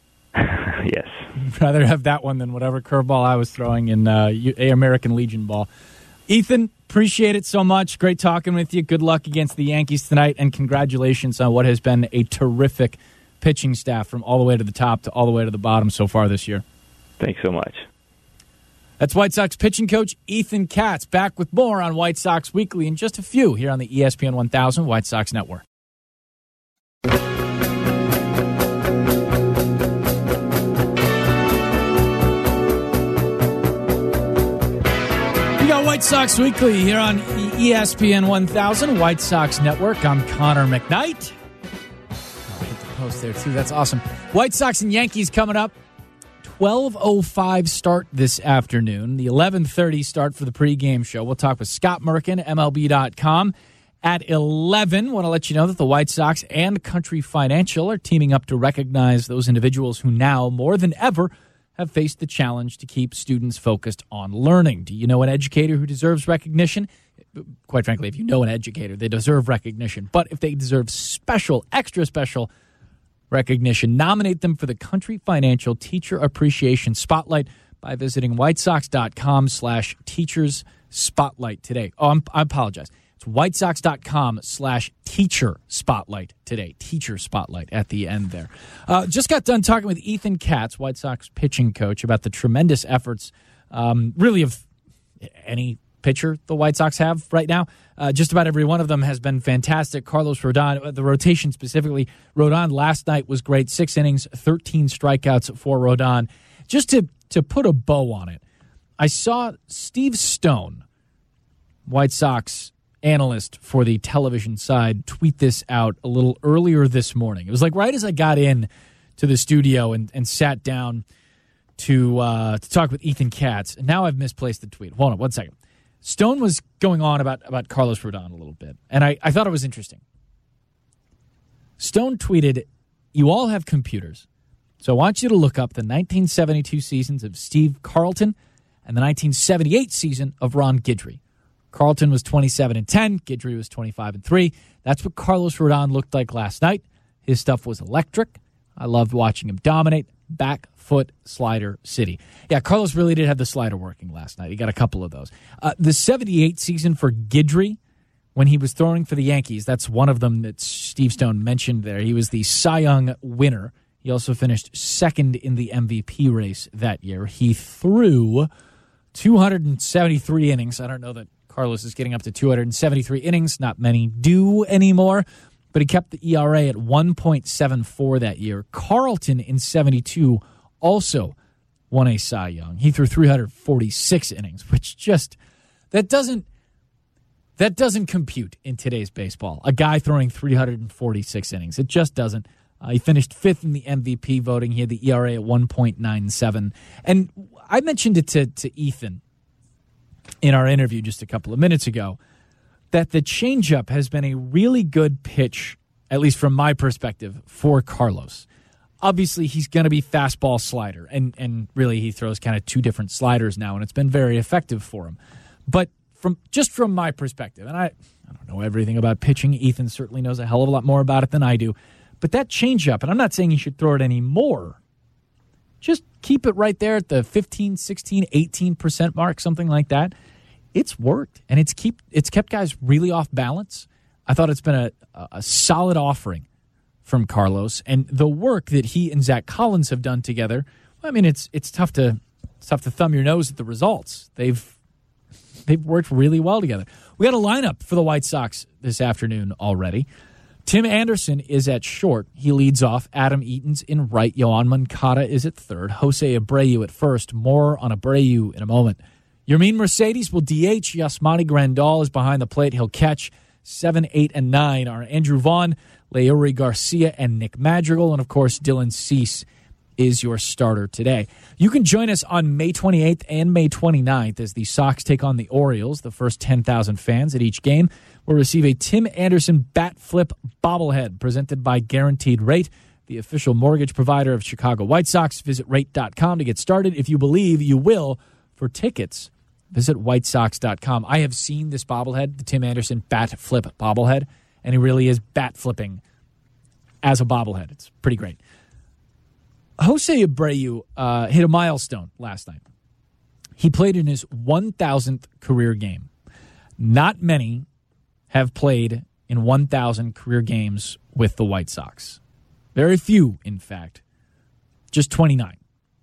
Yes. I'd rather have that one than whatever curveball I was throwing in uh, American Legion ball. Ethan, Appreciate it so much. Great talking with you. Good luck against the Yankees tonight, and congratulations on what has been a terrific pitching staff from all the way to the top to all the way to the bottom so far this year. Thanks so much. That's White Sox pitching coach Ethan Katz. Back with more on White Sox Weekly in just a few here on the E S P N one thousand White Sox Network. We got White Sox Weekly here on E S P N one thousand White Sox Network. I'm Connor McKnight. I'll hit the post there, too. That's awesome. White Sox and Yankees coming up. twelve oh five start this afternoon. The eleven thirty start for the pregame show. We'll talk with Scott Merkin, M L B dot com. At eleven, want to let you know that the White Sox and Country Financial are teaming up to recognize those individuals who now, more than ever, have faced the challenge to keep students focused on learning. Do you know an educator who deserves recognition? Quite frankly, if you know an educator, they deserve recognition. But if they deserve special, extra special recognition, nominate them for the Country Financial Teacher Appreciation Spotlight by visiting whitesox.com slash teachers spotlight today. Oh, I'm, I apologize. It's whitesox.com slash teacher spotlight today. Teacher spotlight at the end there. Uh, just got done talking with Ethan Katz, White Sox pitching coach, about the tremendous efforts, um, really, of any pitcher the White Sox have right now. Uh, just about every one of them has been fantastic. Carlos Rodon, the rotation specifically, Rodon last night was great. Six innings, thirteen strikeouts for Rodon. Just to, to put a bow on it, I saw Steve Stone, White Sox analyst for the television side, tweet this out a little earlier this morning. It was like right as I got in to the studio and, and sat down to uh, to talk with Ethan Katz. And now I've misplaced the tweet. Hold on one second. Stone was going on about, about Carlos Rodon a little bit, and I, I thought it was interesting. Stone tweeted, "You all have computers, so I want you to look up the nineteen seventy-two seasons of Steve Carlton and the nineteen seventy-eight season of Ron Guidry. Carlton was twenty-seven and ten. Guidry was twenty-five and three. That's what Carlos Rodon looked like last night. His stuff was electric. I loved watching him dominate. Back foot slider city." Yeah, Carlos really did have the slider working last night. He got a couple of those. Uh, the seventy-eight season for Guidry, when he was throwing for the Yankees, that's one of them that Steve Stone mentioned there. He was the Cy Young winner. He also finished second in the M V P race that year. He threw two hundred seventy-three innings. I don't know that Carlos is getting up to two hundred seventy-three innings. Not many do anymore. But he kept the E R A at one point seven four that year. Carlton in seventy-two also won a Cy Young. He threw three hundred forty-six innings, which just that doesn't that doesn't compute in today's baseball. A guy throwing three hundred forty-six innings. It just doesn't. Uh, he finished fifth in the M V P voting. He had the E R A at one point nine seven. And I mentioned it to, to Ethan in our interview just a couple of minutes ago, that the changeup has been a really good pitch, at least from my perspective, for Carlos. Obviously, he's going to be fastball slider, and, and really he throws kind of two different sliders now, and it's been very effective for him. But from just from my perspective, and I, I don't know everything about pitching. Ethan certainly knows a hell of a lot more about it than I do. But that changeup, and I'm not saying he should throw it anymore, just keep it right there at the fifteen, sixteen, eighteen percent mark, something like that. It's worked, and it's keep it's kept guys really off balance. I thought it's been a, a solid offering from Carlos, and the work that he and Zach Collins have done together. I mean, it's it's tough to it's tough to thumb your nose at the results. They've they've worked really well together. We got a lineup for the White Sox this afternoon already. Tim Anderson is at short. He leads off. Adam Eaton's in right. Yoan Moncada is at third. Jose Abreu at first. More on Abreu in a moment. Yermin Mercedes will D H. Yasmani Grandal is behind the plate. He'll catch. Seven, eight, and nine are Andrew Vaughn, Leury Garcia, and Nick Madrigal. And, of course, Dylan Cease is your starter today. You can join us on May twenty-eighth and May twenty-ninth as the Sox take on the Orioles. The first ten thousand fans at each game will receive a Tim Anderson bat flip bobblehead presented by Guaranteed Rate, the official mortgage provider of Chicago White Sox. Visit rate dot com to get started. If you believe, you will. For tickets, visit white sox dot com. I have seen this bobblehead, the Tim Anderson bat flip bobblehead, and he really is bat flipping as a bobblehead. It's pretty great. Jose Abreu uh, hit a milestone last night. He played in his one thousandth career game. Not many have played in one thousand career games with the White Sox. Very few, in fact. Just twenty-nine.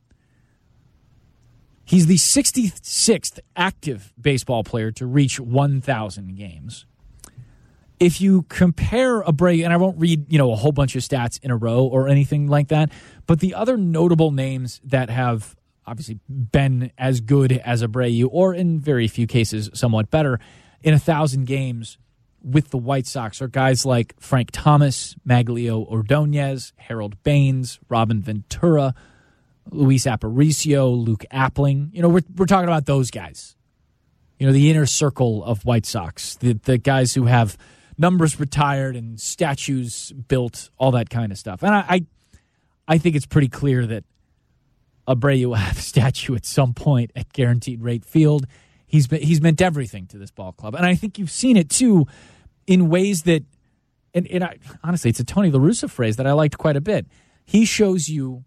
He's the sixty-sixth active baseball player to reach one thousand games. If you compare Abreu, and I won't read, you know, a whole bunch of stats in a row or anything like that, but the other notable names that have obviously been as good as Abreu, or in very few cases somewhat better, in a thousand games with the White Sox are guys like Frank Thomas, Maglio Ordonez, Harold Baines, Robin Ventura, Luis Aparicio, Luke Appling. You know, we're we're talking about those guys. You know, the inner circle of White Sox, the the guys who have numbers retired and statues built, all that kind of stuff. And I I, I think it's pretty clear that Abreu will have a statue at some point at Guaranteed Rate Field. He's been, he's meant everything to this ball club. And I think you've seen it, too, in ways that, and, and I, honestly, it's a Tony La Russa phrase that I liked quite a bit. He shows you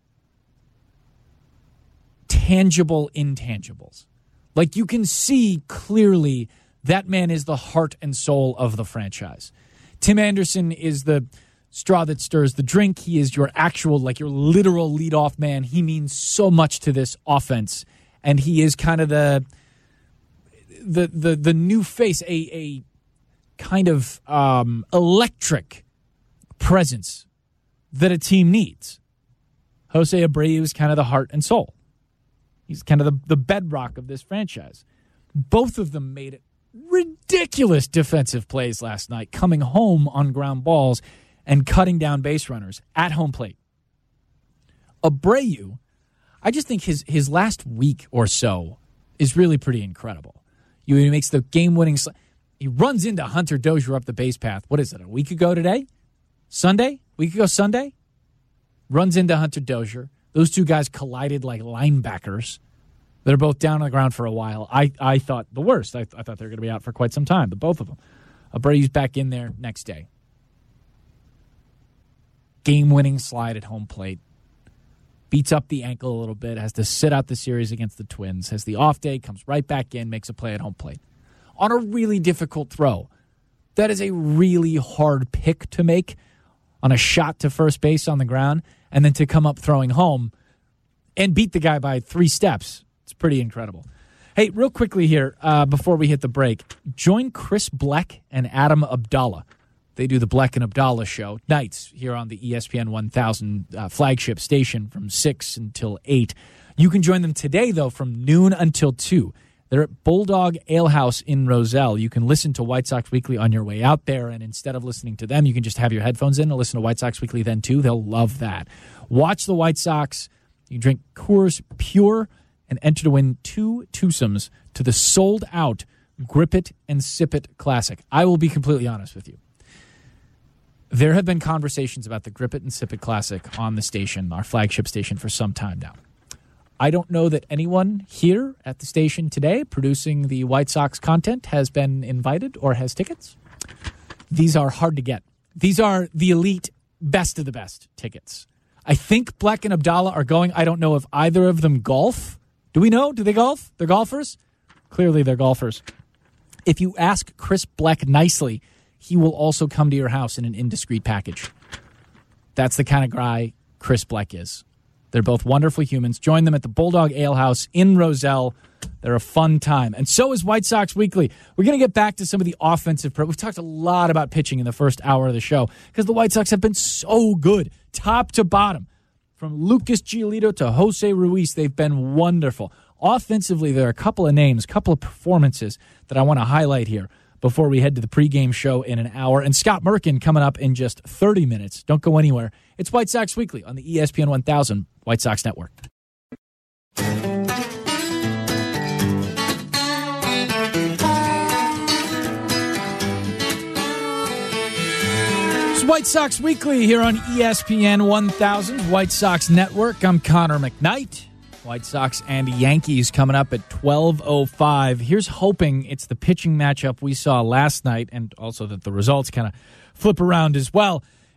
tangible intangibles. Like, you can see clearly that man is the heart and soul of the franchise. Tim Anderson is the straw that stirs the drink. He is your actual, like your literal leadoff man. He means so much to this offense. And he is kind of the the the, the new face, a, a kind of um, electric presence that a team needs. Jose Abreu is kind of the heart and soul. He's kind of the, the bedrock of this franchise. Both of them made ridiculous defensive plays last night, coming home on ground balls and cutting down base runners at home plate. Abreu, I just think his his last week or so is really pretty incredible. You, he makes the game-winning sl- he runs into Hunter Dozier up the base path. What is it, a week ago today? Sunday? Week ago Sunday? Runs into Hunter Dozier. Those two guys collided like linebackers. They're both down on the ground for a while. I, I thought the worst. I, I thought they were going to be out for quite some time, the both of them. Abreu's back in there next day. Game-winning slide at home plate. Beats up the ankle a little bit, has to sit out the series against the Twins, has the off day, comes right back in, makes a play at home plate. On a really difficult throw. That is a really hard pick to make on a shot to first base on the ground, and then to come up throwing home and beat the guy by three steps. It's pretty incredible. Hey, real quickly here, uh, before we hit the break, join Chris Bleck and Adam Abdallah. They do the Bleck and Abdallah show nights here on the E S P N one thousand uh, flagship station from six until eight. You can join them today, though, from noon until two. They're at Bulldog Ale House in Roselle. You can listen to White Sox Weekly on your way out there, and instead of listening to them, you can just have your headphones in and listen to White Sox Weekly then, too. They'll love that. Watch the White Sox. You can drink Coors Pure and enter to win two twosomes to the sold-out Grip It and Sip It Classic. I will be completely honest with you. There have been conversations about the Grip It and Sip It Classic on the station, our flagship station, for some time now. I don't know that anyone here at the station today producing the White Sox content has been invited or has tickets. These are hard to get. These are the elite, best of the best tickets. I think Bleck and Abdallah are going. I don't know if either of them golf. Do we know? Do they golf? They're golfers? Clearly they're golfers. If you ask Chris Bleck nicely, he will also come to your house in an indiscreet package. That's the kind of guy Chris Bleck is. They're both wonderful humans. Join them at the Bulldog Ale House in Roselle. They're a fun time. And so is White Sox Weekly. We're going to get back to some of the offensive. Pro- We've talked a lot about pitching in the first hour of the show because the White Sox have been so good, top to bottom. From Lucas Giolito to Jose Ruiz, they've been wonderful. Offensively, there are a couple of names, a couple of performances that I want to highlight here before we head to the pregame show in an hour. And Scott Merkin coming up in just thirty minutes. Don't go anywhere. It's White Sox Weekly on the E S P N one thousand White Sox Network. It's White Sox Weekly here on E S P N one thousand White Sox Network. I'm Connor McKnight. White Sox and Yankees coming up at twelve oh five. Here's hoping it's the pitching matchup we saw last night, and also that the results kind of flip around as well.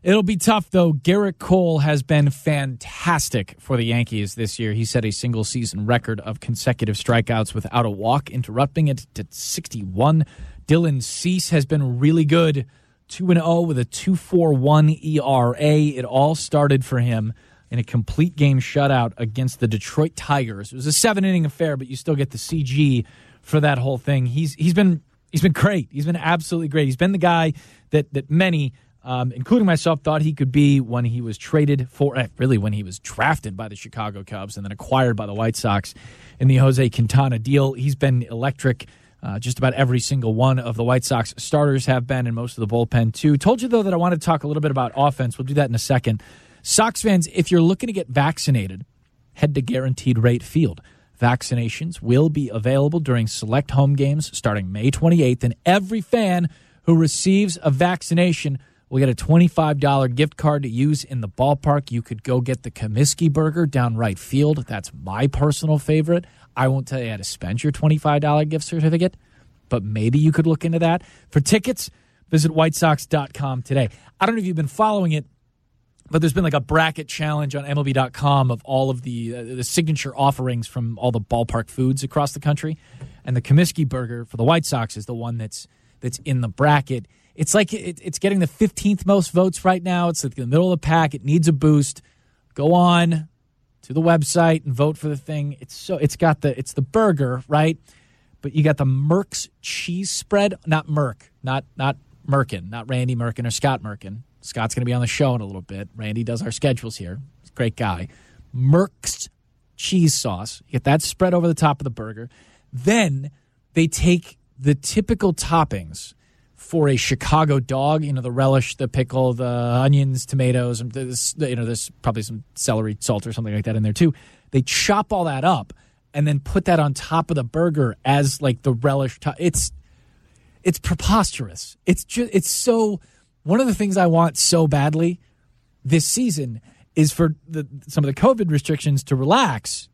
It'll be tough, though. Garrett Cole has been fantastic for the Yankees this year. He set a single-season record of consecutive strikeouts without a walk, interrupting it to sixty-one. Dylan Cease has been really good, two and oh with a two point four one E R A. It all started for him in a complete game shutout against the Detroit Tigers. It was a seven-inning affair, but you still get the C G for that whole thing. He's he's been he's been great. He's been absolutely great. He's been the guy that that many, um, including myself, thought he could be when he was traded for, uh, really when he was drafted by the Chicago Cubs and then acquired by the White Sox in the Jose Quintana deal. He's been electric. Uh, just about every single one of the White Sox starters have been, and most of the bullpen too. Told you, though, that I wanted to talk a little bit about offense. We'll do that in a second. Sox fans, if you're looking to get vaccinated, head to Guaranteed Rate Field. Vaccinations will be available during select home games starting May twenty-eighth, and every fan who receives a vaccination will get a twenty-five dollars gift card to use in the ballpark. You could go get the Comiskey Burger down right field. That's my personal favorite. I won't tell you how to spend your twenty-five dollars gift certificate, but maybe you could look into that. For tickets, visit white sox dot com today. I don't know if you've been following it, but there's been like a bracket challenge on M L B dot com of all of the uh, the signature offerings from all the ballpark foods across the country. And the Comiskey Burger for the White Sox is the one that's that's in the bracket. It's like it, it's getting the fifteenth most votes right now. It's like in the middle of the pack. It needs a boost. Go on to the website and vote for the thing. It's so it's got the it's the burger, right? But you got the Merck's cheese spread, not Merck, not not Merkin, not Randy Merkin or Scott Merkin. Scott's going to be on the show in a little bit. Randy does our schedules here. He's a great guy. Merck's cheese sauce. You get that spread over the top of the burger. Then they take the typical toppings for a Chicago dog, you know, the relish, the pickle, the onions, tomatoes, and this, you know, there's probably some celery salt or something like that in there too. They chop all that up and then put that on top of the burger as like the relish. To- it's it's preposterous. It's just it's so. One of the things I want so badly this season is for the, some of the COVID restrictions to relax,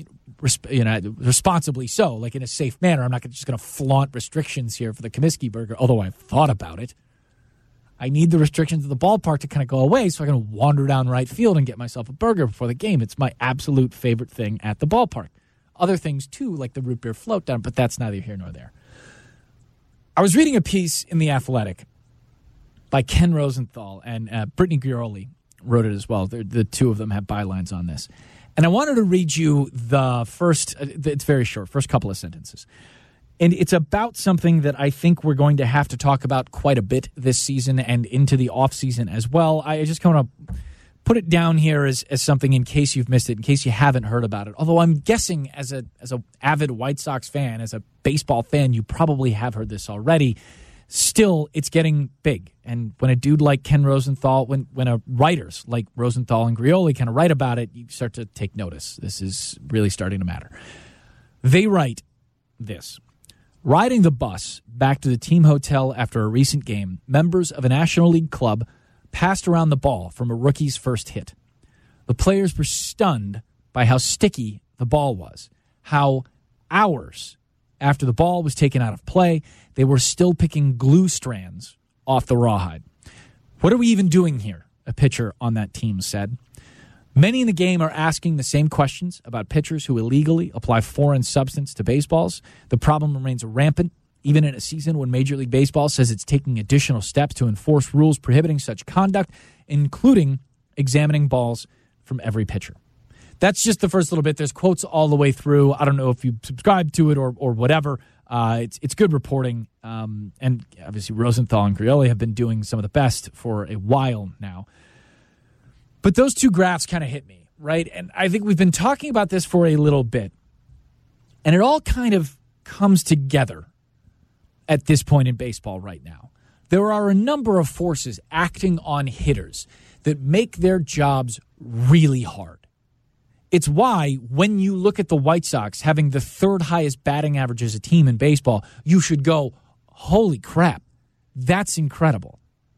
you know, responsibly so, like in a safe manner. I'm not just going to flaunt restrictions here for the Comiskey Burger, although I've thought about it. I need the restrictions of the ballpark to kind of go away so I can wander down right field and get myself a burger before the game. It's my absolute favorite thing at the ballpark. Other things, too, like the root beer float down, but that's neither here nor there. I was reading a piece in The Athletic by Ken Rosenthal, and uh, Brittany Grioli wrote it as well. They're, the two of them have bylines on this. And I wanted to read you the first, uh, it's very short, first couple of sentences. And it's about something that I think we're going to have to talk about quite a bit this season and into the offseason as well. I just kind of put it down here as, as something in case you've missed it, in case you haven't heard about it. Although I'm guessing as a as a avid White Sox fan, as a baseball fan, you probably have heard this already. Still, it's getting big. And when a dude like Ken Rosenthal, when when a writers like Rosenthal and Grioli kind of write about it, you start to take notice. This is really starting to matter. They write this. Riding the bus back to the team hotel after a recent game, members of a National League club passed around the ball from a rookie's first hit. The players were stunned by how sticky the ball was, how hours after the ball was taken out of play, they were still picking glue strands off the rawhide. What are we even doing here? A pitcher on that team said. Many in the game are asking the same questions about pitchers who illegally apply foreign substance to baseballs. The problem remains rampant, even in a season when Major League Baseball says it's taking additional steps to enforce rules prohibiting such conduct, including examining balls from every pitcher. That's just the first little bit. There's quotes all the way through. I don't know if you subscribe to it or or whatever. Uh, it's it's good reporting. Um, and obviously Rosenthal and Grioli have been doing some of the best for a while now. But those two graphs kind of hit me, right? And I think we've been talking about this for a little bit. And it all kind of comes together at this point in baseball right now. There are a number of forces acting on hitters that make their jobs really hard. It's why when you look at the White Sox having the third highest batting average as a team in baseball, you should go, holy crap, that's incredible.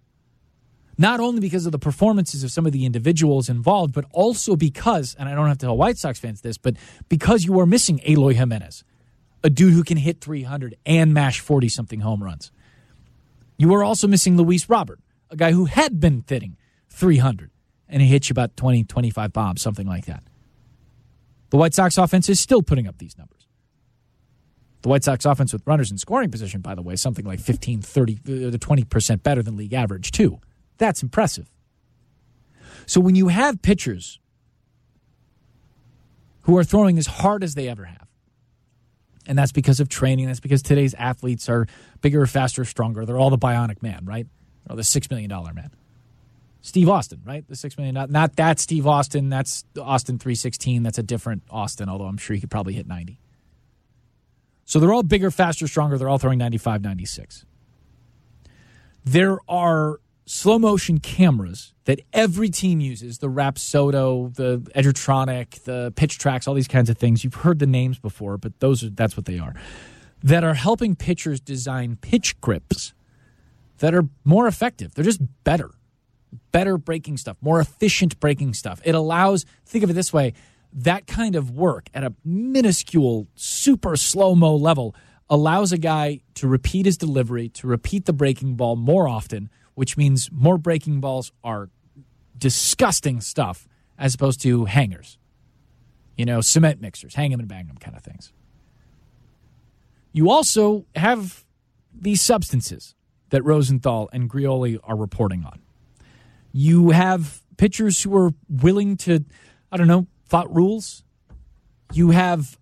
Not only because of the performances of some of the individuals involved, but also because, and I don't have to tell White Sox fans this, but because you are missing Eloy Jimenez, a dude who can hit three hundred and mash forty-something home runs. You are also missing Luis Robert, a guy who had been hitting three hundred, and he hits you about twenty, twenty-five bombs, something like that. The White Sox offense is still putting up these numbers. The White Sox offense with runners in scoring position, by the way, something like fifteen, thirty, twenty percent better than league average, too. That's impressive. So when you have pitchers who are throwing as hard as they ever have, and that's because of training, that's because today's athletes are bigger, faster, stronger. They're all the bionic man, right? Or the six million dollars man. Steve Austin, right? The six million dollars. Not that Steve Austin. That's Austin three sixteen. That's a different Austin, although I'm sure he could probably hit ninety. So they're all bigger, faster, stronger. They're all throwing ninety-five, ninety-six. There are slow motion cameras that every team uses, the Rapsodo, the Edgertronic, the Pitch Tracks, all these kinds of things. You've heard the names before, but those are that's what they are, that are helping pitchers design pitch grips that are more effective. They're just better. Better breaking stuff, more efficient breaking stuff. It allows, think of it this way, that kind of work at a minuscule, super slow-mo level allows a guy to repeat his delivery, to repeat the breaking ball more often, which means more breaking balls are disgusting stuff as opposed to hangers. You know, cement mixers, hang them and bang them kind of things. You also have these substances that Rosenthal and Grioli are reporting on. You have pitchers who are willing to, I don't know, flout rules. You have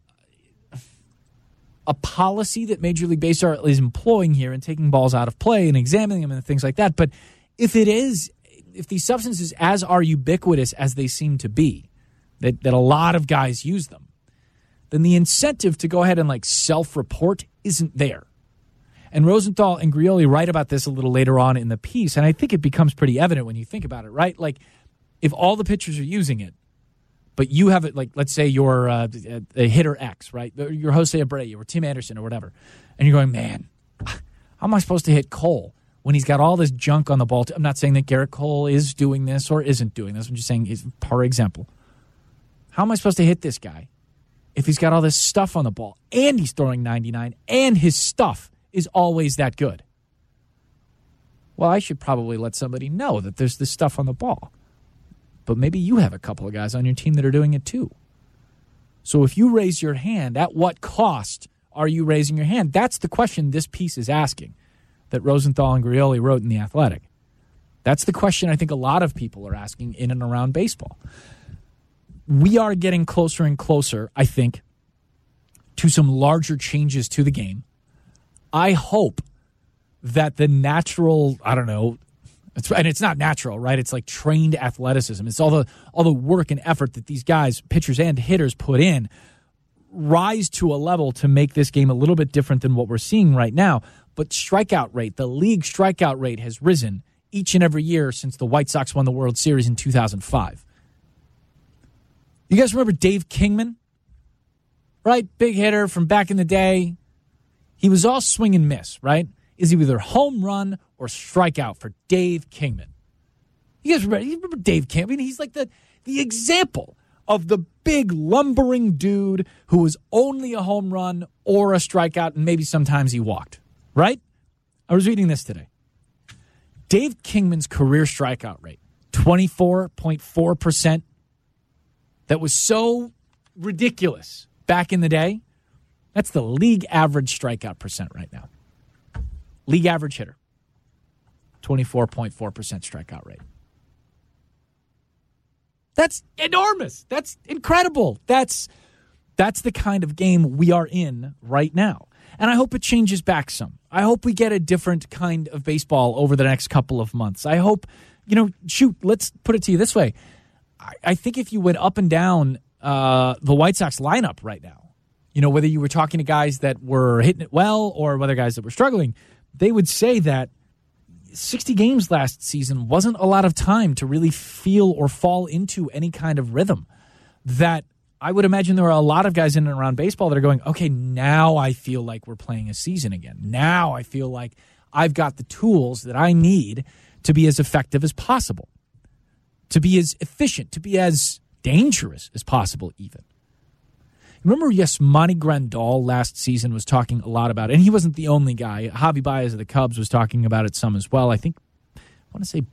a policy that Major League Baseball is employing here and taking balls out of play and examining them and things like that. But if it is, if these substances as are ubiquitous as they seem to be, that, that a lot of guys use them, then the incentive to go ahead and like self-report isn't there. And Rosenthal and Grioli write about this a little later on in the piece, and I think it becomes pretty evident when you think about it, right? Like, if all the pitchers are using it, but you have it, like, let's say you're uh, a hitter X, right? You're Jose Abreu or Tim Anderson or whatever, and you're going, man, how am I supposed to hit Cole when he's got all this junk on the ball? I'm not saying that Garrett Cole is doing this or isn't doing this. I'm just saying, is par example. How am I supposed to hit this guy if he's got all this stuff on the ball and he's throwing ninety-nine and his stuff is always that good? Well, I should probably let somebody know that there's this stuff on the ball. But maybe you have a couple of guys on your team that are doing it too. So if you raise your hand, at what cost are you raising your hand? That's the question this piece is asking that Rosenthal and Grioli wrote in The Athletic. That's the question I think a lot of people are asking in and around baseball. We are getting closer and closer, I think, to some larger changes to the game. I hope that the natural, I don't know, it's, and it's not natural, right? It's like trained athleticism. It's all the all the work and effort that these guys, pitchers and hitters, put in, rise to a level to make this game a little bit different than what we're seeing right now. But strikeout rate, the league strikeout rate has risen each and every year since the White Sox won the World Series in two thousand five. You guys remember Dave Kingman? Right? Big hitter from back in the day. He was all swing and miss, right? Is he either home run or strikeout for Dave Kingman? You guys remember, you remember Dave Kingman? I mean, he's like the, the example of the big lumbering dude who was only a home run or a strikeout, and maybe sometimes he walked, right? I was reading this today. Dave Kingman's career strikeout rate, twenty-four point four percent. That was so ridiculous back in the day. That's the league average strikeout percent right now. League average hitter, twenty-four point four percent strikeout rate. That's enormous. That's incredible. That's that's the kind of game we are in right now. And I hope it changes back some. I hope we get a different kind of baseball over the next couple of months. I hope, you know, shoot, let's put it to you this way. I, I think if you went up and down uh, the White Sox lineup right now, you know, whether you were talking to guys that were hitting it well or whether guys that were struggling, they would say that sixty games last season wasn't a lot of time to really feel or fall into any kind of rhythm. That I would imagine there are a lot of guys in and around baseball that are going, okay, now I feel like we're playing a season again. Now I feel like I've got the tools that I need to be as effective as possible, to be as efficient, to be as dangerous as possible even. Remember, Yasmani Grandal last season was talking a lot about it, and he wasn't the only guy. Javi Baez of the Cubs was talking about it some as well. I think, I want to say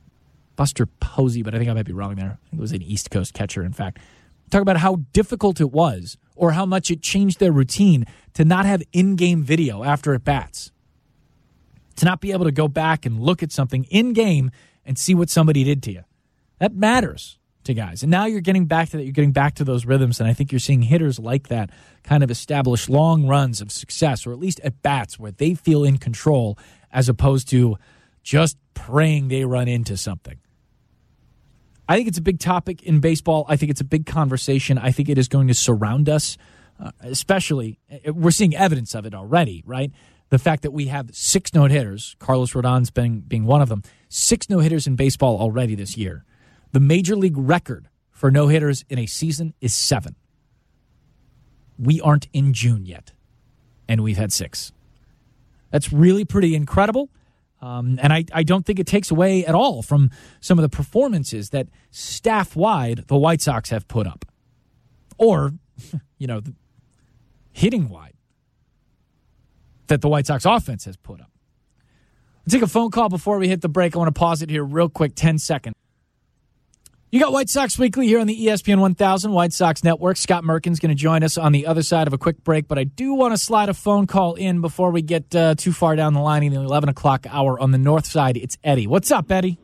Buster Posey, but I think I might be wrong there. I think it was an East Coast catcher, in fact. Talk about how difficult it was or how much it changed their routine to not have in-game video after at bats. To not be able to go back and look at something in-game and see what somebody did to you. That matters to guys. And now you're getting back to that. You're getting back to those rhythms, and I think you're seeing hitters like that kind of establish long runs of success, or at least at bats where they feel in control as opposed to just praying they run into something. I think it's a big topic in baseball. I think it's a big conversation. I think it is going to surround us, uh, especially, we're seeing evidence of it already, right? The fact that we have six no-hitters, Carlos Rodon's being, being one of them, six no-hitters in baseball already this year. The major league record for no-hitters in a season is seven. We aren't in June yet, and we've had six. That's really pretty incredible, um, and I, I don't think it takes away at all from some of the performances that staff-wide the White Sox have put up. Or, you know, hitting-wide that the White Sox offense has put up. Let's take a phone call before we hit the break. I want to pause it here real quick, ten seconds. You got White Sox Weekly here on the E S P N one thousand White Sox Network. Scott Merkin's going to join us on the other side of a quick break, but I do want to slide a phone call in before we get uh, too far down the line in the eleven o'clock hour on the north side. It's Eddie. What's up, Eddie?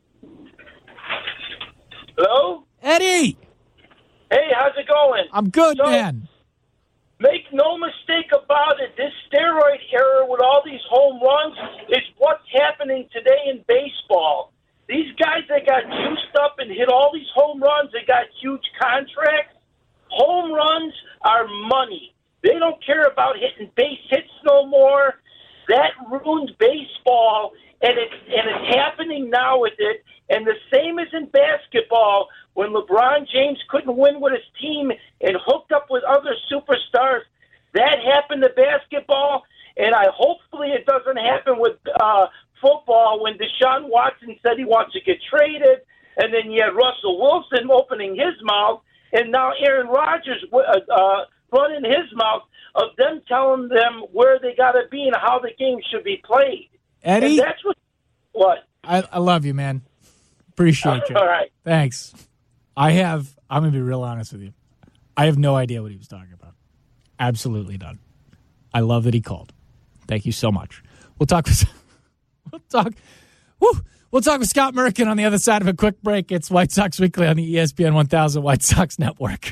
Hello? Eddie! Hey, how's it going? I'm good, so, man. Make no mistake about it, this steroid era with all these home runs is what's happening today in baseball. These guys that got juiced up and hit all these home runs, they got huge contracts. Home runs are money. They don't care about hitting base hits no more. That ruined baseball, and it's, and it's happening now with it. And the same as in basketball, when LeBron James couldn't win with his team and hooked up with other superstars, that happened to basketball, and I hopefully it doesn't happen with uh, football when Deshaun Watson said he wants to get traded, and then you had Russell Wilson opening his mouth, and now Aaron Rodgers uh, uh, running his mouth of them telling them where they got to be and how the game should be played. Eddie? And that's what, what? I, I love you, man. Appreciate you. All right. Thanks. I have, I'm going to be real honest with you. I have no idea what he was talking about. Absolutely none. I love that he called. Thank you so much. We'll talk with, we'll talk, whew, we'll talk with Scott Merkin on the other side of a quick break. It's White Sox Weekly on the E S P N one thousand White Sox Network.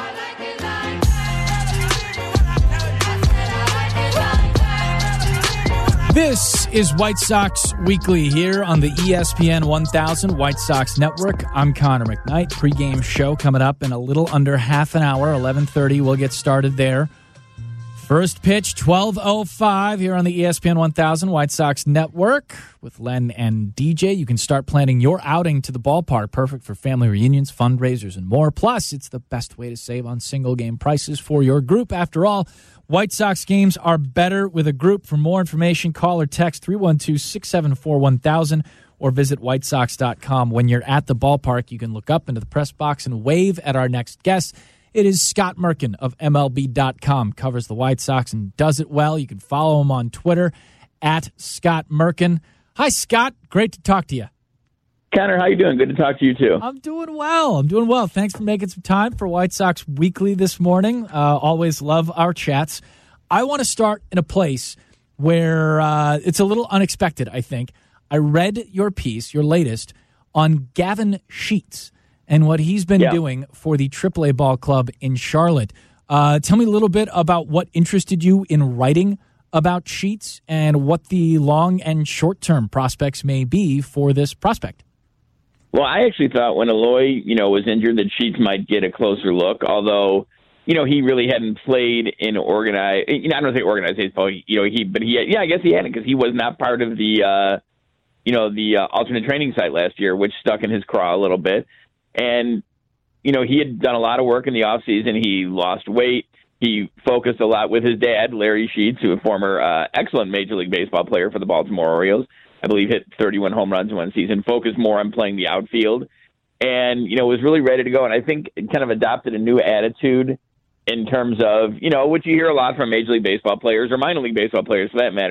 This is White Sox Weekly here on the E S P N one thousand White Sox Network. I'm Connor McKnight. Pre-game show coming up in a little under half an hour, eleven thirty. We'll get started there. First pitch, twelve oh five here on the E S P N one thousand White Sox Network with Len and D J. You can start planning your outing to the ballpark. Perfect for family reunions, fundraisers, and more. Plus, it's the best way to save on single-game prices for your group. After all, White Sox games are better with a group. For more information, call or text three one two, six seven four, one thousand or visit white sox dot com. When you're at the ballpark, you can look up into the press box and wave at our next guest. It is Scott Merkin of M L B dot com. Covers the White Sox and does it well. You can follow him on Twitter at Scott Merkin. Hi, Scott. Great to talk to you. Connor, how you doing? Good to talk to you, too. I'm doing well. I'm doing well. Thanks for making some time for White Sox Weekly this morning. Uh, always love our chats. I want to start in a place where uh, it's a little unexpected, I think. I read your piece, your latest, on Gavin Sheets and what he's been yeah. doing for the triple A ball club in Charlotte. Uh, tell me a little bit about what interested you in writing about Sheets and what the long and short-term prospects may be for this prospect. Well, I actually thought when Eloy, you know, was injured that Sheets might get a closer look, although, you know, he really hadn't played in organized, you know, I don't say organized baseball, you know, he, but he, had, yeah, I guess he hadn't because he was not part of the, uh, you know, the uh, alternate training site last year, which stuck in his craw a little bit. And, you know, he had done a lot of work in the offseason. He lost weight. He focused a lot with his dad, Larry Sheets, who a former uh, excellent Major League Baseball player for the Baltimore Orioles. I believe hit thirty-one home runs in one season, focused more on playing the outfield, and, you know, was really ready to go. And I think it kind of adopted a new attitude in terms of, you know, which you hear a lot from Major League Baseball players or minor league baseball players for that matter,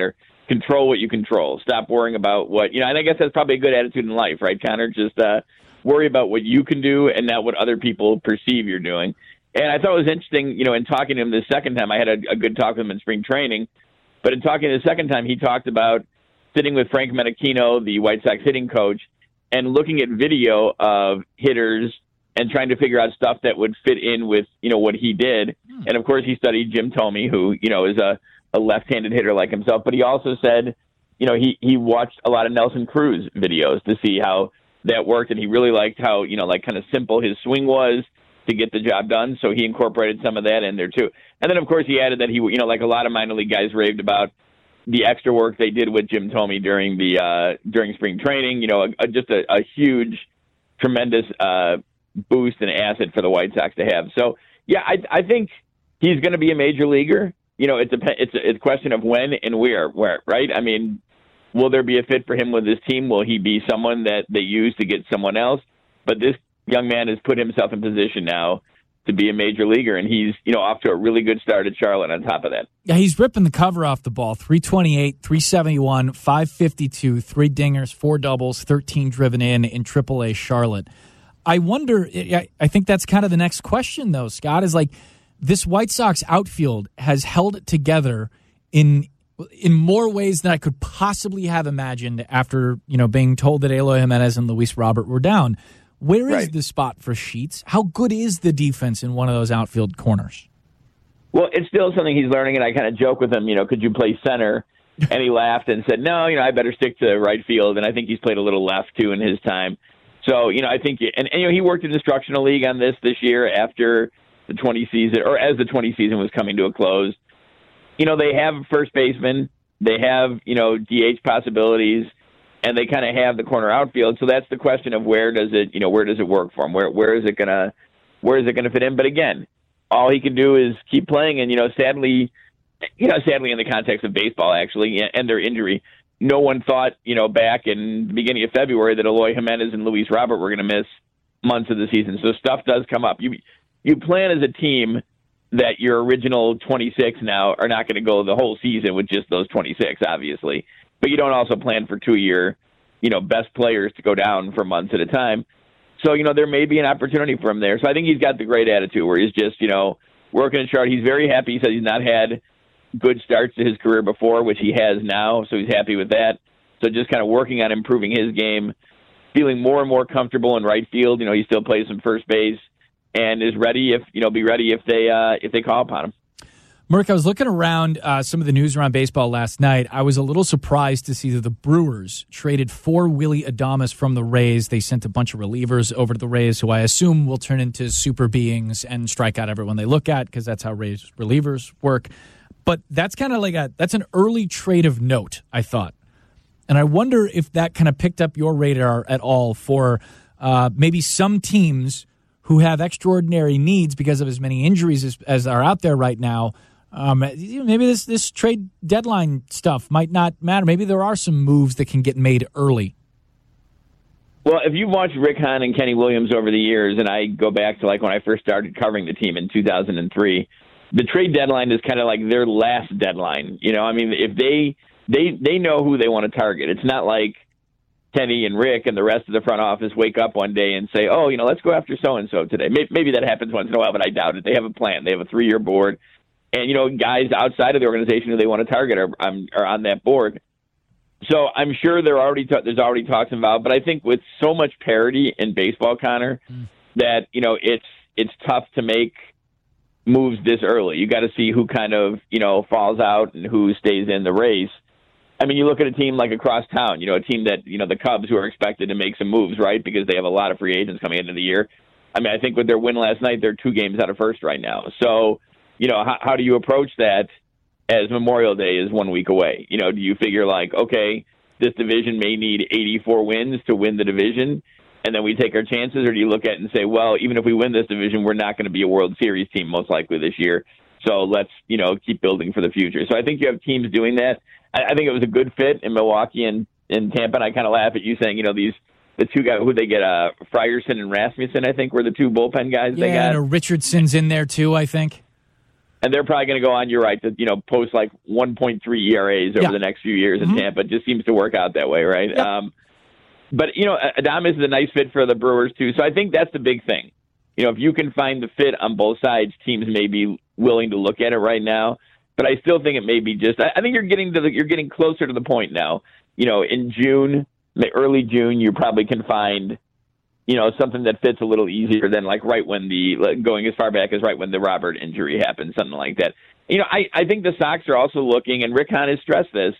control what you control. Stop worrying about what, you know, and I guess that's probably a good attitude in life, right, Connor? Just uh, worry about what you can do and not what other people perceive you're doing. And I thought it was interesting, you know, in talking to him the second time, I had a, a good talk with him in spring training, but in talking the second time, he talked about sitting with Frank Menechino, the White Sox hitting coach, and looking at video of hitters and trying to figure out stuff that would fit in with, you know, what he did. Hmm. And, of course, he studied Jim Thome, who, you know, is a, a left-handed hitter like himself. But he also said, you know, he, he watched a lot of Nelson Cruz videos to see how that worked. And he really liked how, you know, like kind of simple his swing was to get the job done. So he incorporated some of that in there, too. And then, of course, he added that he, you know, like a lot of minor league guys raved about the extra work they did with Jim Thome during the uh, during spring training. You know, a, a, just a, a huge, tremendous uh boost and asset for the White Sox to have. So, yeah, I, I think he's going to be a major leaguer. You know, it's a, it's a, it's a question of when and where, where, right? I mean, will there be a fit for him with his team? Will he be someone that they use to get someone else? But this young man has put himself in position now to be a major leaguer, and he's, you know, off to a really good start at Charlotte on top of that. Yeah, he's ripping the cover off the ball. three twenty-eight, three seventy-one, five fifty-two, three dingers, four doubles, thirteen driven in in triple A Charlotte. I wonder, I think that's kind of the next question, though, Scott, is like this White Sox outfield has held it together in in more ways than I could possibly have imagined after, you know, being told that Eloy Jimenez and Luis Robert were down. Where is right. the spot for Sheets? How good is the defense in one of those outfield corners? Well, it's still something he's learning, and I kind of joke with him, you know, could you play center? And he laughed and said, no, you know, I better stick to right field, and I think he's played a little left, too, in his time. So, you know, I think, and, and you know, he worked in the instructional league on this this year after the twenty season, or as the twenty season was coming to a close. You know, they have a first baseman, they have, you know, D H possibilities, and they kind of have the corner outfield. So that's the question of where does it, you know, where does it work for him? Where where is it gonna, where is it gonna fit in? But again, all he can do is keep playing, and you know, sadly, you know, sadly in the context of baseball, actually, and their injury. No one thought, you know, back in the beginning of February that Eloy Jimenez and Luis Robert were going to miss months of the season. So stuff does come up. You you plan as a team that your original twenty-six now are not going to go the whole season with just those twenty-six, obviously. But you don't also plan for two of your, you know, best players to go down for months at a time. So, you know, there may be an opportunity for him there. So I think he's got the great attitude where he's just, you know, working at Charlotte. He's very happy. He says he's not had good starts to his career before, which he has now, so he's happy with that. So just kind of working on improving his game, feeling more and more comfortable in right field. You know, he still plays some first base and is ready if, you know, be ready if they uh, if they call upon him. Murk, I was looking around uh, some of the news around baseball last night. I was a little surprised to see that the Brewers traded for Willy Adames from the Rays. They sent a bunch of relievers over to the Rays, who I assume will turn into super beings and strike out everyone they look at, because that's how Rays relievers work. But that's kind of like a that's an early trade of note, I thought. And I wonder if that kind of picked up your radar at all for uh, maybe some teams who have extraordinary needs because of as many injuries as, as are out there right now. Um, maybe this, this trade deadline stuff might not matter. Maybe there are some moves that can get made early. Well, if you've watched Rick Hahn and Kenny Williams over the years, and I go back to like when I first started covering the team in two thousand three, the trade deadline is kind of like their last deadline. You know, I mean, if they they they know who they want to target. It's not like Kenny and Rick and the rest of the front office wake up one day and say, oh, you know, let's go after so-and-so today. Maybe, maybe that happens once in a while, but I doubt it. They have a plan. They have a three-year board. And, you know, guys outside of the organization who they want to target are, are on that board. So I'm sure there already t- there's already talks involved. But I think with so much parity in baseball, Connor, mm. that, you know, it's it's tough to make moves this early. You got to see who kind of, you know, falls out and who stays in the race. I mean, you look at a team like across town, you know, a team that, you know, the Cubs, who are expected to make some moves, right, because they have a lot of free agents coming into the year. I mean, I think with their win last night, they're two games out of first right now. So, you know, how, how do you approach that as Memorial Day is one week away? You know, do you figure like, okay, this division may need eighty-four wins to win the division, and then we take our chances? Or do you look at it and say, well, even if we win this division, we're not going to be a World Series team most likely this year. So let's, you know, keep building for the future. So I think you have teams doing that. I, I think it was a good fit in Milwaukee and in Tampa. And I kind of laugh at you saying, you know, these the two guys who they get, uh, Frierson and Rasmussen, I think, were the two bullpen guys yeah, they got. Yeah, Richardson's in there too, I think. And they're probably going to go on, you're right, to, you know, post like one point three E R As over yeah. the next few years in mm-hmm. Tampa. It just seems to work out that way, right? Yep. Um, but, you know, Adames is a nice fit for the Brewers, too. So I think that's the big thing. You know, if you can find the fit on both sides, teams may be willing to look at it right now. But I still think it may be just, I think you're getting to the, you're getting closer to the point now. You know, in June, early June, you probably can find, you know, something that fits a little easier than like right when the, like going as far back as right when the Robert injury happened, something like that. You know, I, I think the Sox are also looking, and Rick Hahn has stressed this,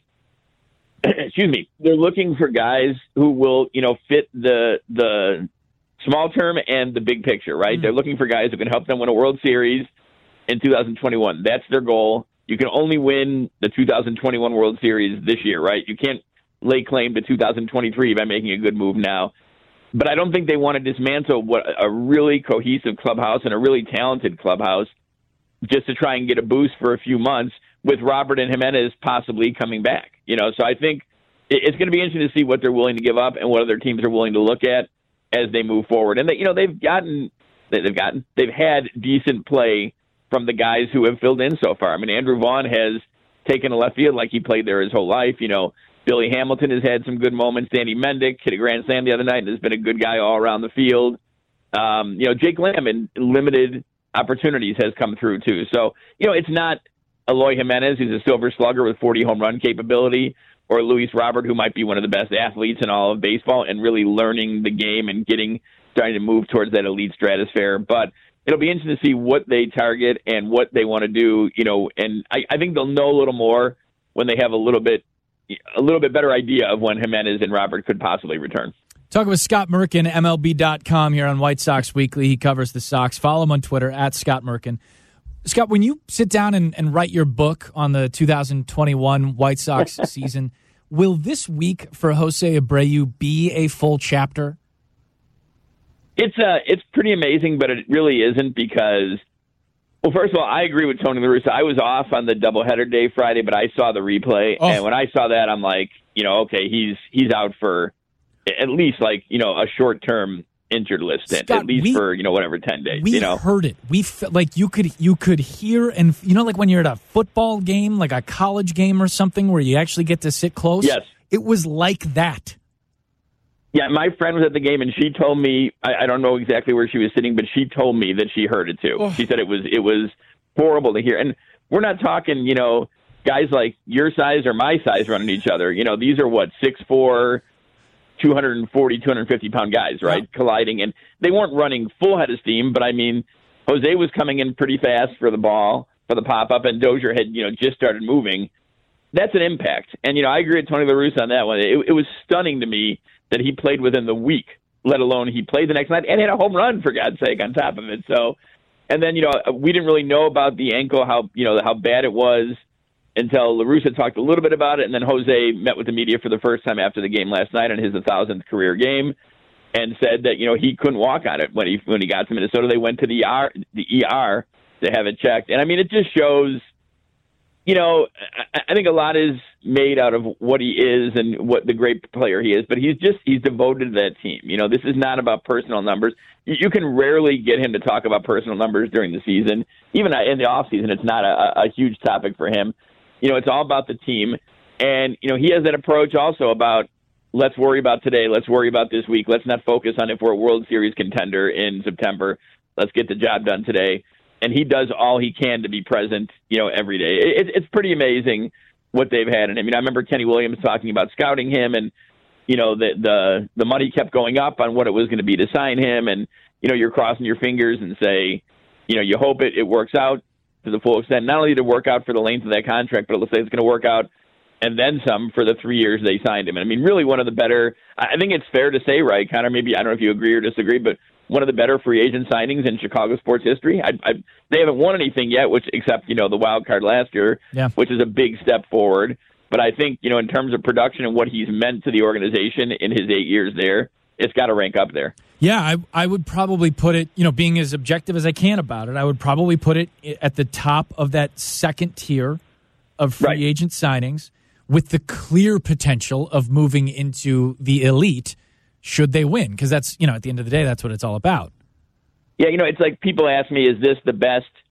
excuse me, they're looking for guys who will, you know, fit the, the small term and the big picture, right? Mm-hmm. They're looking for guys who can help them win a World Series in two thousand twenty-one. That's their goal. You can only win the two thousand twenty-one World Series this year, right? You can't lay claim to two thousand twenty-three by making a good move now. But I don't think they want to dismantle what a really cohesive clubhouse and a really talented clubhouse just to try and get a boost for a few months with Robert and Jimenez possibly coming back. You know, so I think it's going to be interesting to see what they're willing to give up and what other teams are willing to look at as they move forward. And they, you know, they've gotten, they've gotten, they've had decent play from the guys who have filled in so far. I mean, Andrew Vaughn has taken a left field like he played there his whole life. You know, Billy Hamilton has had some good moments. Danny Mendick hit a grand slam the other night and has been a good guy all around the field. Um, you know, Jake Lamb in limited opportunities has come through too. So, you know, it's not Eloy Jimenez, who's a silver slugger with forty home run capability, or Luis Robert, who might be one of the best athletes in all of baseball and really learning the game and getting, starting to move towards that elite stratosphere. But it'll be interesting to see what they target and what they want to do, you know, and I, I think they'll know a little more when they have a little bit a little bit better idea of when Jimenez and Robert could possibly return. Talking with Scott Merkin, M L B dot com here on White Sox Weekly. He covers the Sox. Follow him on Twitter, at Scott Merkin. Scott, when you sit down and, and write your book on the two thousand twenty-one White Sox season, will this week for Jose Abreu be a full chapter? It's uh, it's pretty amazing, but it really isn't because, well, first of all, I agree with Tony La Russa. I was off on the doubleheader day Friday, but I saw the replay, oh. and when I saw that, I'm like, you know, okay, he's he's out for at least like you know a short term injured list, Scott, at least we, for you know whatever ten days. We you know? heard it. We felt like you could you could hear, and you know, like when you're at a football game, like a college game or something, where you actually get to sit close. Yes, it was like that. Yeah, my friend was at the game, and she told me, I, I don't know exactly where she was sitting, but she told me that she heard it, too. Oh. She said it was it was horrible to hear. And we're not talking, you know, guys like your size or my size running each other. You know, these are, what, six foot four, two forty, two fifty pound guys, right, yeah. colliding. And they weren't running full head of steam, but, I mean, Jose was coming in pretty fast for the ball, for the pop-up, and Dozier had, you know, just started moving. That's an impact. And, you know, I agree with Tony La Russa on that one. It, it was stunning to me that he played within the week, let alone he played the next night and had a home run, for God's sake, on top of it. So, and then, you know, we didn't really know about the ankle, how, you know, how bad it was until La Russa talked a little bit about it. And then Jose met with the media for the first time after the game last night on his one thousandth career game and said that, you know, he couldn't walk on it when he, when he got to Minnesota. They went to the E R, the E R to have it checked. And I mean, it just shows, you know, I think a lot is made out of what he is and what the great player he is, but he's just, he's devoted to that team. You know, this is not about personal numbers. You can rarely get him to talk about personal numbers during the season. Even in the off season, it's not a, a huge topic for him. You know, it's all about the team. And, you know, he has that approach also about, let's worry about today. Let's worry about this week. Let's not focus on if we're a World Series contender in September. Let's get the job done today. And he does all he can to be present, you know, every day. It, it's pretty amazing what they've had. And I mean, I remember Kenny Williams talking about scouting him, and you know, the the the money kept going up on what it was going to be to sign him. And you know, you're crossing your fingers and say, you know, you hope it, it works out to the full extent. Not only to work out for the length of that contract, but let's say it's going to work out and then some for the three years they signed him. And I mean, really one of the better. I think it's fair to say, right, Connor? Maybe I don't know if you agree or disagree, but one of the better free agent signings in Chicago sports history. I, I, they haven't won anything yet, which except, you know, the wild card last year, yeah. which is a big step forward. But I think, you know, in terms of production and what he's meant to the organization in his eight years there, it's got to rank up there. Yeah, I, I would probably put it, you know, being as objective as I can about it, I would probably put it at the top of that second tier of free right. agent signings with the clear potential of moving into the elite should they win, because that's, you know, at the end of the day, that's what it's all about. Yeah, you know, it's like people ask me, is this the best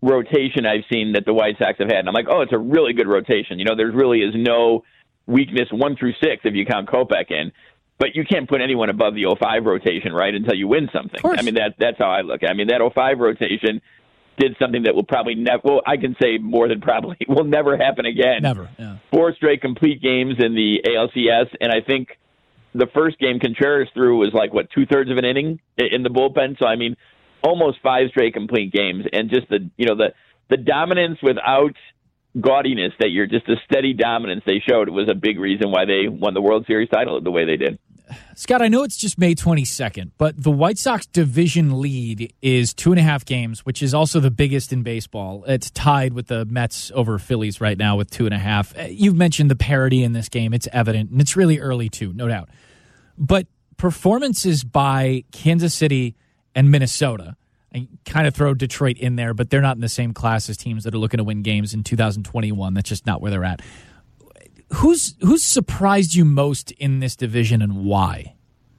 rotation I've seen that the White Sox have had. And I'm like, oh, it's a really good rotation. You know, there really is no weakness one through six if you count Kopech in. But you can't put anyone above the oh five rotation, right, until you win something. I mean, that that's how I look at it. I mean, that oh five rotation did something that will probably never, well, I can say more than probably, will never happen again. Never, yeah. Four straight complete games in the A L C S, and I think the first game Contreras threw was like, what, two-thirds of an inning in the bullpen? So, I mean, almost five straight complete games, and just the, you know, the, the dominance without gaudiness, that you're just a steady dominance they showed, was a big reason why they won the World Series title the way they did. Scott, I know it's just May twenty-second, but the White Sox division lead is two and a half games, which is also the biggest in baseball. It's tied with the Mets over Phillies right now with two and a half. You've mentioned the parity in this game. It's evident, and it's really early too, no doubt. But performances by Kansas City and Minnesota, I kind of throw Detroit in there, but they're not in the same class as teams that are looking to win games in two thousand twenty-one. That's just not where they're at. Who's who's surprised you most in this division, and why?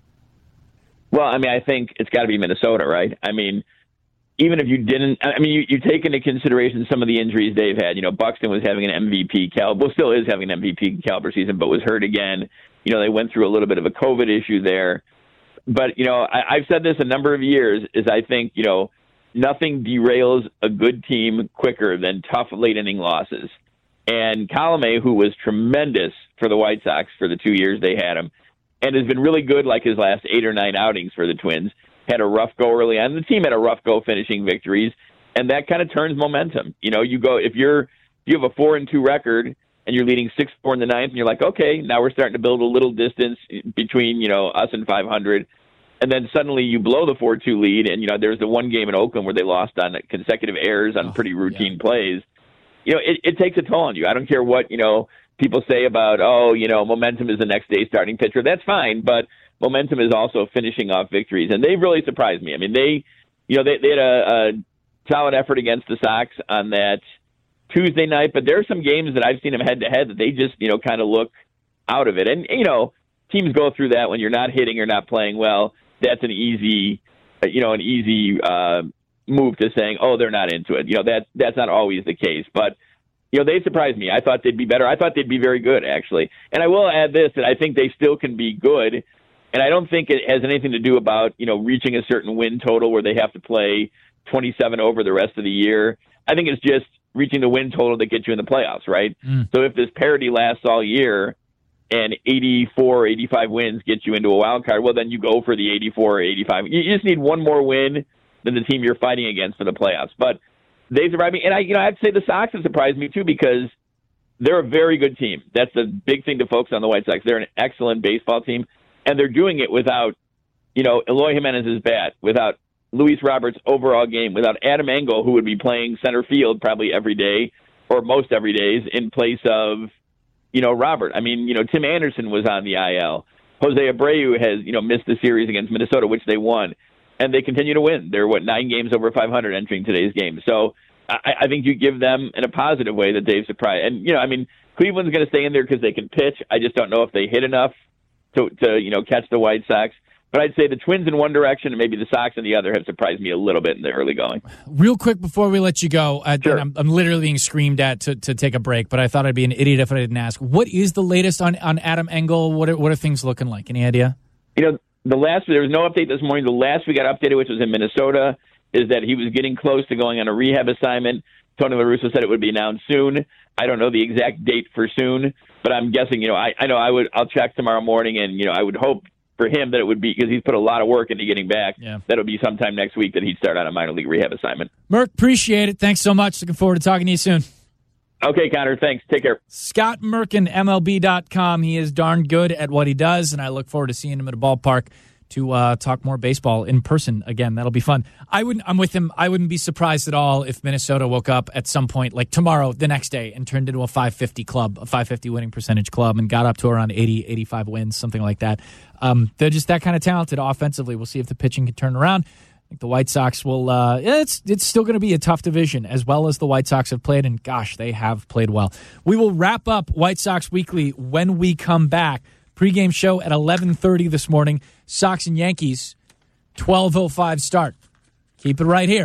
Well, I mean, I think it's got to be Minnesota, right? I mean, even if you didn't, I mean, you, you take into consideration some of the injuries they've had. You know, Buxton was having an M V P caliber, well, still is having an M V P caliber season, but was hurt again. You know, they went through a little bit of a COVID issue there. But, you know, I, I've said this a number of years, is I think, you know, nothing derails a good team quicker than tough late inning losses. And Colomé, who was tremendous for the White Sox for the two years they had him, and has been really good like his last eight or nine outings for the Twins, had a rough go early on. The team had a rough go finishing victories, and that kind of turns momentum. You know, you go, if you're, if you have a four and two record and you're leading six four in the ninth, and you're like, okay, now we're starting to build a little distance between, you know, us and five hundred. And then suddenly you blow the four two lead, and, you know, there's the one game in Oakland where they lost on consecutive errors on pretty routine yeah. plays. You know, it, it takes a toll on you. I don't care what, you know, people say about, oh, you know, momentum is the next day starting pitcher. That's fine, but momentum is also finishing off victories. And they really surprised me. I mean, they, you know, they, they had a, a solid effort against the Sox on that Tuesday night, but there are some games that I've seen them head-to-head that they just, you know, kind of look out of it. And, you know, teams go through that when you're not hitting or not playing well. That's an easy, you know, an easy uh, move to saying, oh, they're not into it. You know, that that's not always the case. But, you know, they surprised me. I thought they'd be better. I thought they'd be very good, actually. And I will add this, that I think they still can be good. And I don't think it has anything to do about, you know, reaching a certain win total where they have to play twenty-seven over the rest of the year. I think it's just reaching the win total that gets you in the playoffs, right? Mm. So if this parity lasts all year and eighty-four or eighty-five wins get you into a wild card, well, then you go for the eighty-four or eighty-five. You just need one more win than the team you're fighting against for the playoffs. But they surprised me. And I, you know, I'd say the Sox have surprised me too, because they're a very good team. That's the big thing to focus on the White Sox. They're an excellent baseball team, and they're doing it without, you know, Eloy Jimenez's bat, without Luis Roberts' overall game, without Adam Engel, who would be playing center field probably every day or most every days in place of, you know, Robert. I mean, you know, Tim Anderson was on the I L. Jose Abreu has, you know, missed the series against Minnesota, which they won. And they continue to win. They're, what, nine games over five hundred entering today's game. So I, I think you give them in a positive way that they've surprised. And, you know, I mean, Cleveland's going to stay in there because they can pitch. I just don't know if they hit enough to, to, you know, catch the White Sox. But I'd say the Twins in one direction and maybe the Sox in the other have surprised me a little bit in the early going. Real quick before we let you go, uh, sure. I'm, I'm literally being screamed at to, to take a break, but I thought I'd be an idiot if I didn't ask. What is the latest on, on Adam Engel? What are, what are things looking like? Any idea? You know, the last there was no update this morning. The last we got updated, which was in Minnesota, is that he was getting close to going on a rehab assignment. Tony La Russa said it would be announced soon. I don't know the exact date for soon, but I'm guessing, you know, I, I know I would, I'll check tomorrow morning, and, you know, I would hope for him that it would be, because he's put a lot of work into getting back, yeah. that it'll be sometime next week that he'd start on a minor league rehab assignment. Merck, appreciate it. Thanks so much. Looking forward to talking to you soon. Okay, Connor, thanks. Take care. Scott Merkin, M L B dot com. He is darn good at what he does, and I look forward to seeing him at a ballpark to uh, talk more baseball in person again. That'll be fun. I wouldn't. I'm with him. I wouldn't be surprised at all if Minnesota woke up at some point, like tomorrow, the next day, and turned into a five fifty club, a five fifty winning percentage club, and got up to around eighty, eighty-five wins, something like that. Um, they're just that kind of talented offensively. We'll see if the pitching can turn around. I think the White Sox will. Uh, it's it's still going to be a tough division, as well as the White Sox have played, and gosh, they have played well. We will wrap up White Sox Weekly when we come back. Pre-game show at eleven thirty this morning. Sox and Yankees, twelve oh five start. Keep it right here. It's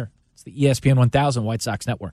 the E S P N one thousand White Sox Network.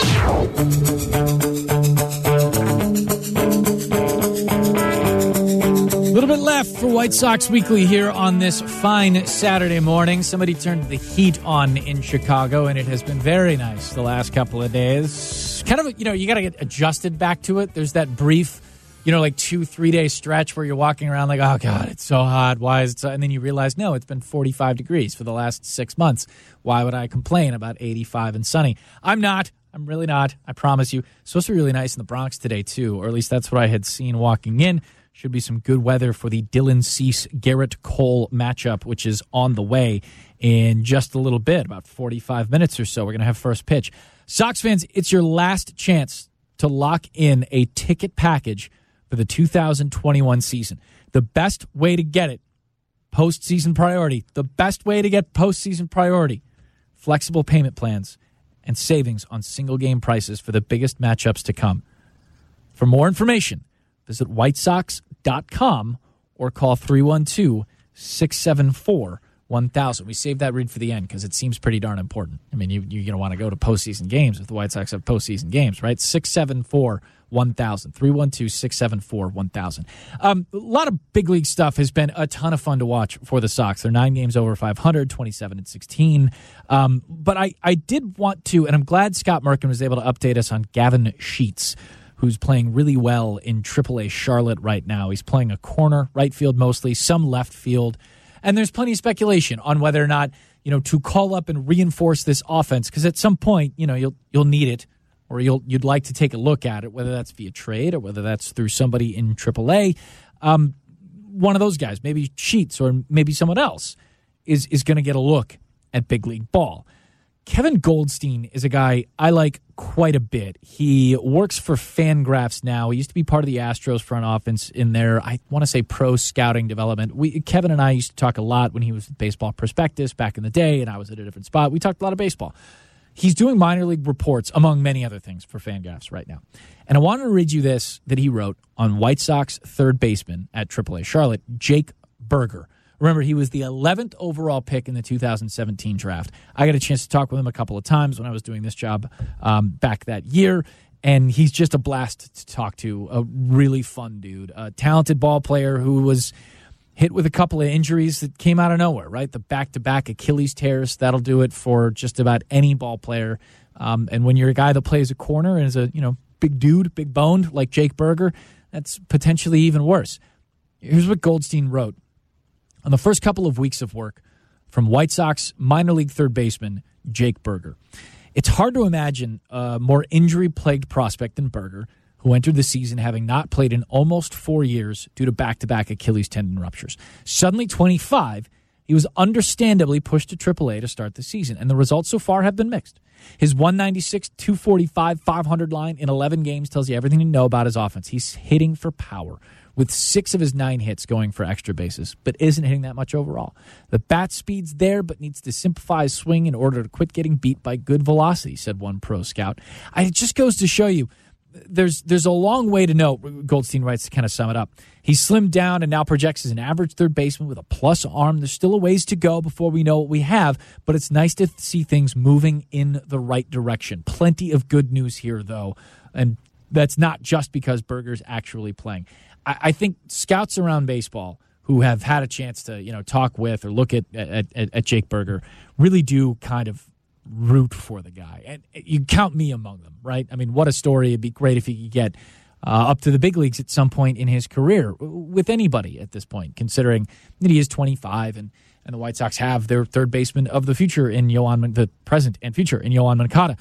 A little bit left for White Sox Weekly here on this fine Saturday morning. Somebody turned the heat on in Chicago, and it has been very nice the last couple of days. Kind of, you know, you got to get adjusted back to it. There's that brief, you know, like two, three-day stretch where you're walking around like, oh, God, it's so hot. Why is it so? And then you realize, no, it's been forty-five degrees for the last six months. Why would I complain about eighty-five and sunny? I'm not. I'm really not. I promise you. It's supposed to be really nice in the Bronx today, too, or at least that's what I had seen walking in. Should be some good weather for the Dylan Cease Garrett Cole matchup, which is on the way in just a little bit, about forty-five minutes or so. We're going to have first pitch. Sox fans, it's your last chance to lock in a ticket package for the two thousand twenty-one season. The best way to get it, postseason priority. The best way to get postseason priority, flexible payment plans and savings on single game prices for the biggest matchups to come. For more information, visit white sox dot com or call three one two, six seven four, one thousand. We saved that read for the end because it seems pretty darn important. I mean, you, you're going to want to go to postseason games if the White Sox have postseason games, right? six seven four, one thousand. three one two, six seven four, one thousand. Um, a lot of big league stuff has been a ton of fun to watch for the Sox. They're nine games over five hundred, twenty-seven and sixteen. Um, but I, I did want to, and I'm glad Scott Merkin was able to update us on Gavin Sheets, who's playing really well in triple A Charlotte right now. He's playing a corner, right field mostly, some left field. And there's plenty of speculation on whether or not, you know, to call up and reinforce this offense, because at some point, you know, you'll you'll need it, or you'll you'd like to take a look at it, whether that's via trade or whether that's through somebody in triple A. Um, one of those guys, maybe Sheets or maybe someone else, is is going to get a look at big league ball. Kevin Goldstein is a guy I like quite a bit. He works for Fangraphs now. He used to be part of the Astros front office in their, I want to say, pro scouting development. We, Kevin and I used to talk a lot when he was with Baseball Prospectus back in the day, and I was at a different spot. We talked a lot of baseball. He's doing minor league reports, among many other things, for Fangraphs right now. And I wanted to read you this that he wrote on White Sox third baseman at triple A Charlotte, Jake Burger. Remember, he was the eleventh overall pick in the two thousand seventeen draft. I got a chance to talk with him a couple of times when I was doing this job um, back that year, and he's just a blast to talk to, a really fun dude, a talented ball player who was hit with a couple of injuries that came out of nowhere, right? The back-to-back Achilles tears, that'll do it for just about any ball player. Um, and when you're a guy that plays a corner and is a you know big dude, big boned like Jake Burger, that's potentially even worse. Here's what Goldstein wrote on the first couple of weeks of work from White Sox minor league third baseman Jake Burger. It's hard to imagine a more injury-plagued prospect than Burger, who entered the season having not played in almost four years due to back-to-back Achilles tendon ruptures. Suddenly twenty-five, he was understandably pushed to triple A to start the season, and the results so far have been mixed. His one ninety-six, two forty-five, five hundred line in eleven games tells you everything you know about his offense. He's hitting for power, with six of his nine hits going for extra bases, but isn't hitting that much overall. The bat speed's there, but needs to simplify his swing in order to quit getting beat by good velocity, said one pro scout. I, it just goes to show you, there's there's a long way to know, Goldstein writes to kind of sum it up. He's slimmed down and now projects as an average third baseman with a plus arm. There's still a ways to go before we know what we have, but it's nice to see things moving in the right direction. Plenty of good news here, though, and that's not just because Burger's actually playing. I think scouts around baseball who have had a chance to, you know, talk with or look at at, at Jake Burger really do kind of root for the guy. And you count me among them, right? I mean, what a story. It'd be great if he could get uh, up to the big leagues at some point in his career with anybody at this point, considering that he is twenty-five and, and the White Sox have their third baseman of the future in Yoan, the present and future in Yoan Moncada.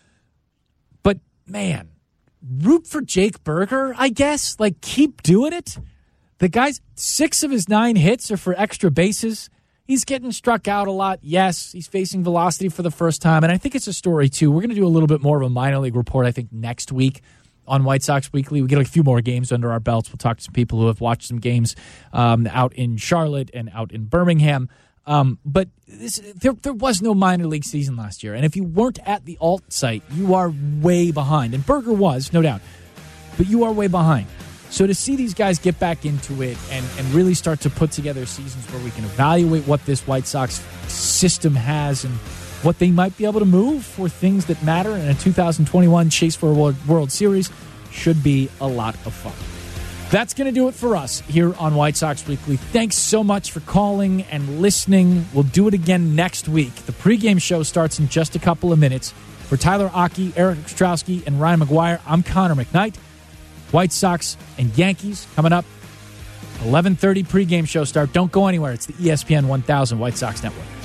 But, man, root for Jake Burger, I guess. Like, keep doing it. The guy's six of his nine hits are for extra bases. He's getting struck out a lot. Yes, he's facing velocity for the first time. And I think it's a story, too. We're going to do a little bit more of a minor league report, I think, next week on White Sox Weekly. We get a few more games under our belts. We'll talk to some people who have watched some games um, out in Charlotte and out in Birmingham. Um, but this, there, there was no minor league season last year. And if you weren't at the alt site, you are way behind. And Burger was, no doubt. But you are way behind. So to see these guys get back into it and, and really start to put together seasons where we can evaluate what this White Sox system has and what they might be able to move for things that matter in a two thousand twenty-one Chase for a World, World Series should be a lot of fun. That's going to do it for us here on White Sox Weekly. Thanks so much for calling and listening. We'll do it again next week. The pregame show starts in just a couple of minutes. For Tyler Aki, Eric Ostrowski, and Ryan McGuire, I'm Connor McKnight. White Sox and Yankees coming up. eleven thirty pregame show start. Don't go anywhere. It's the E S P N one thousand White Sox Network.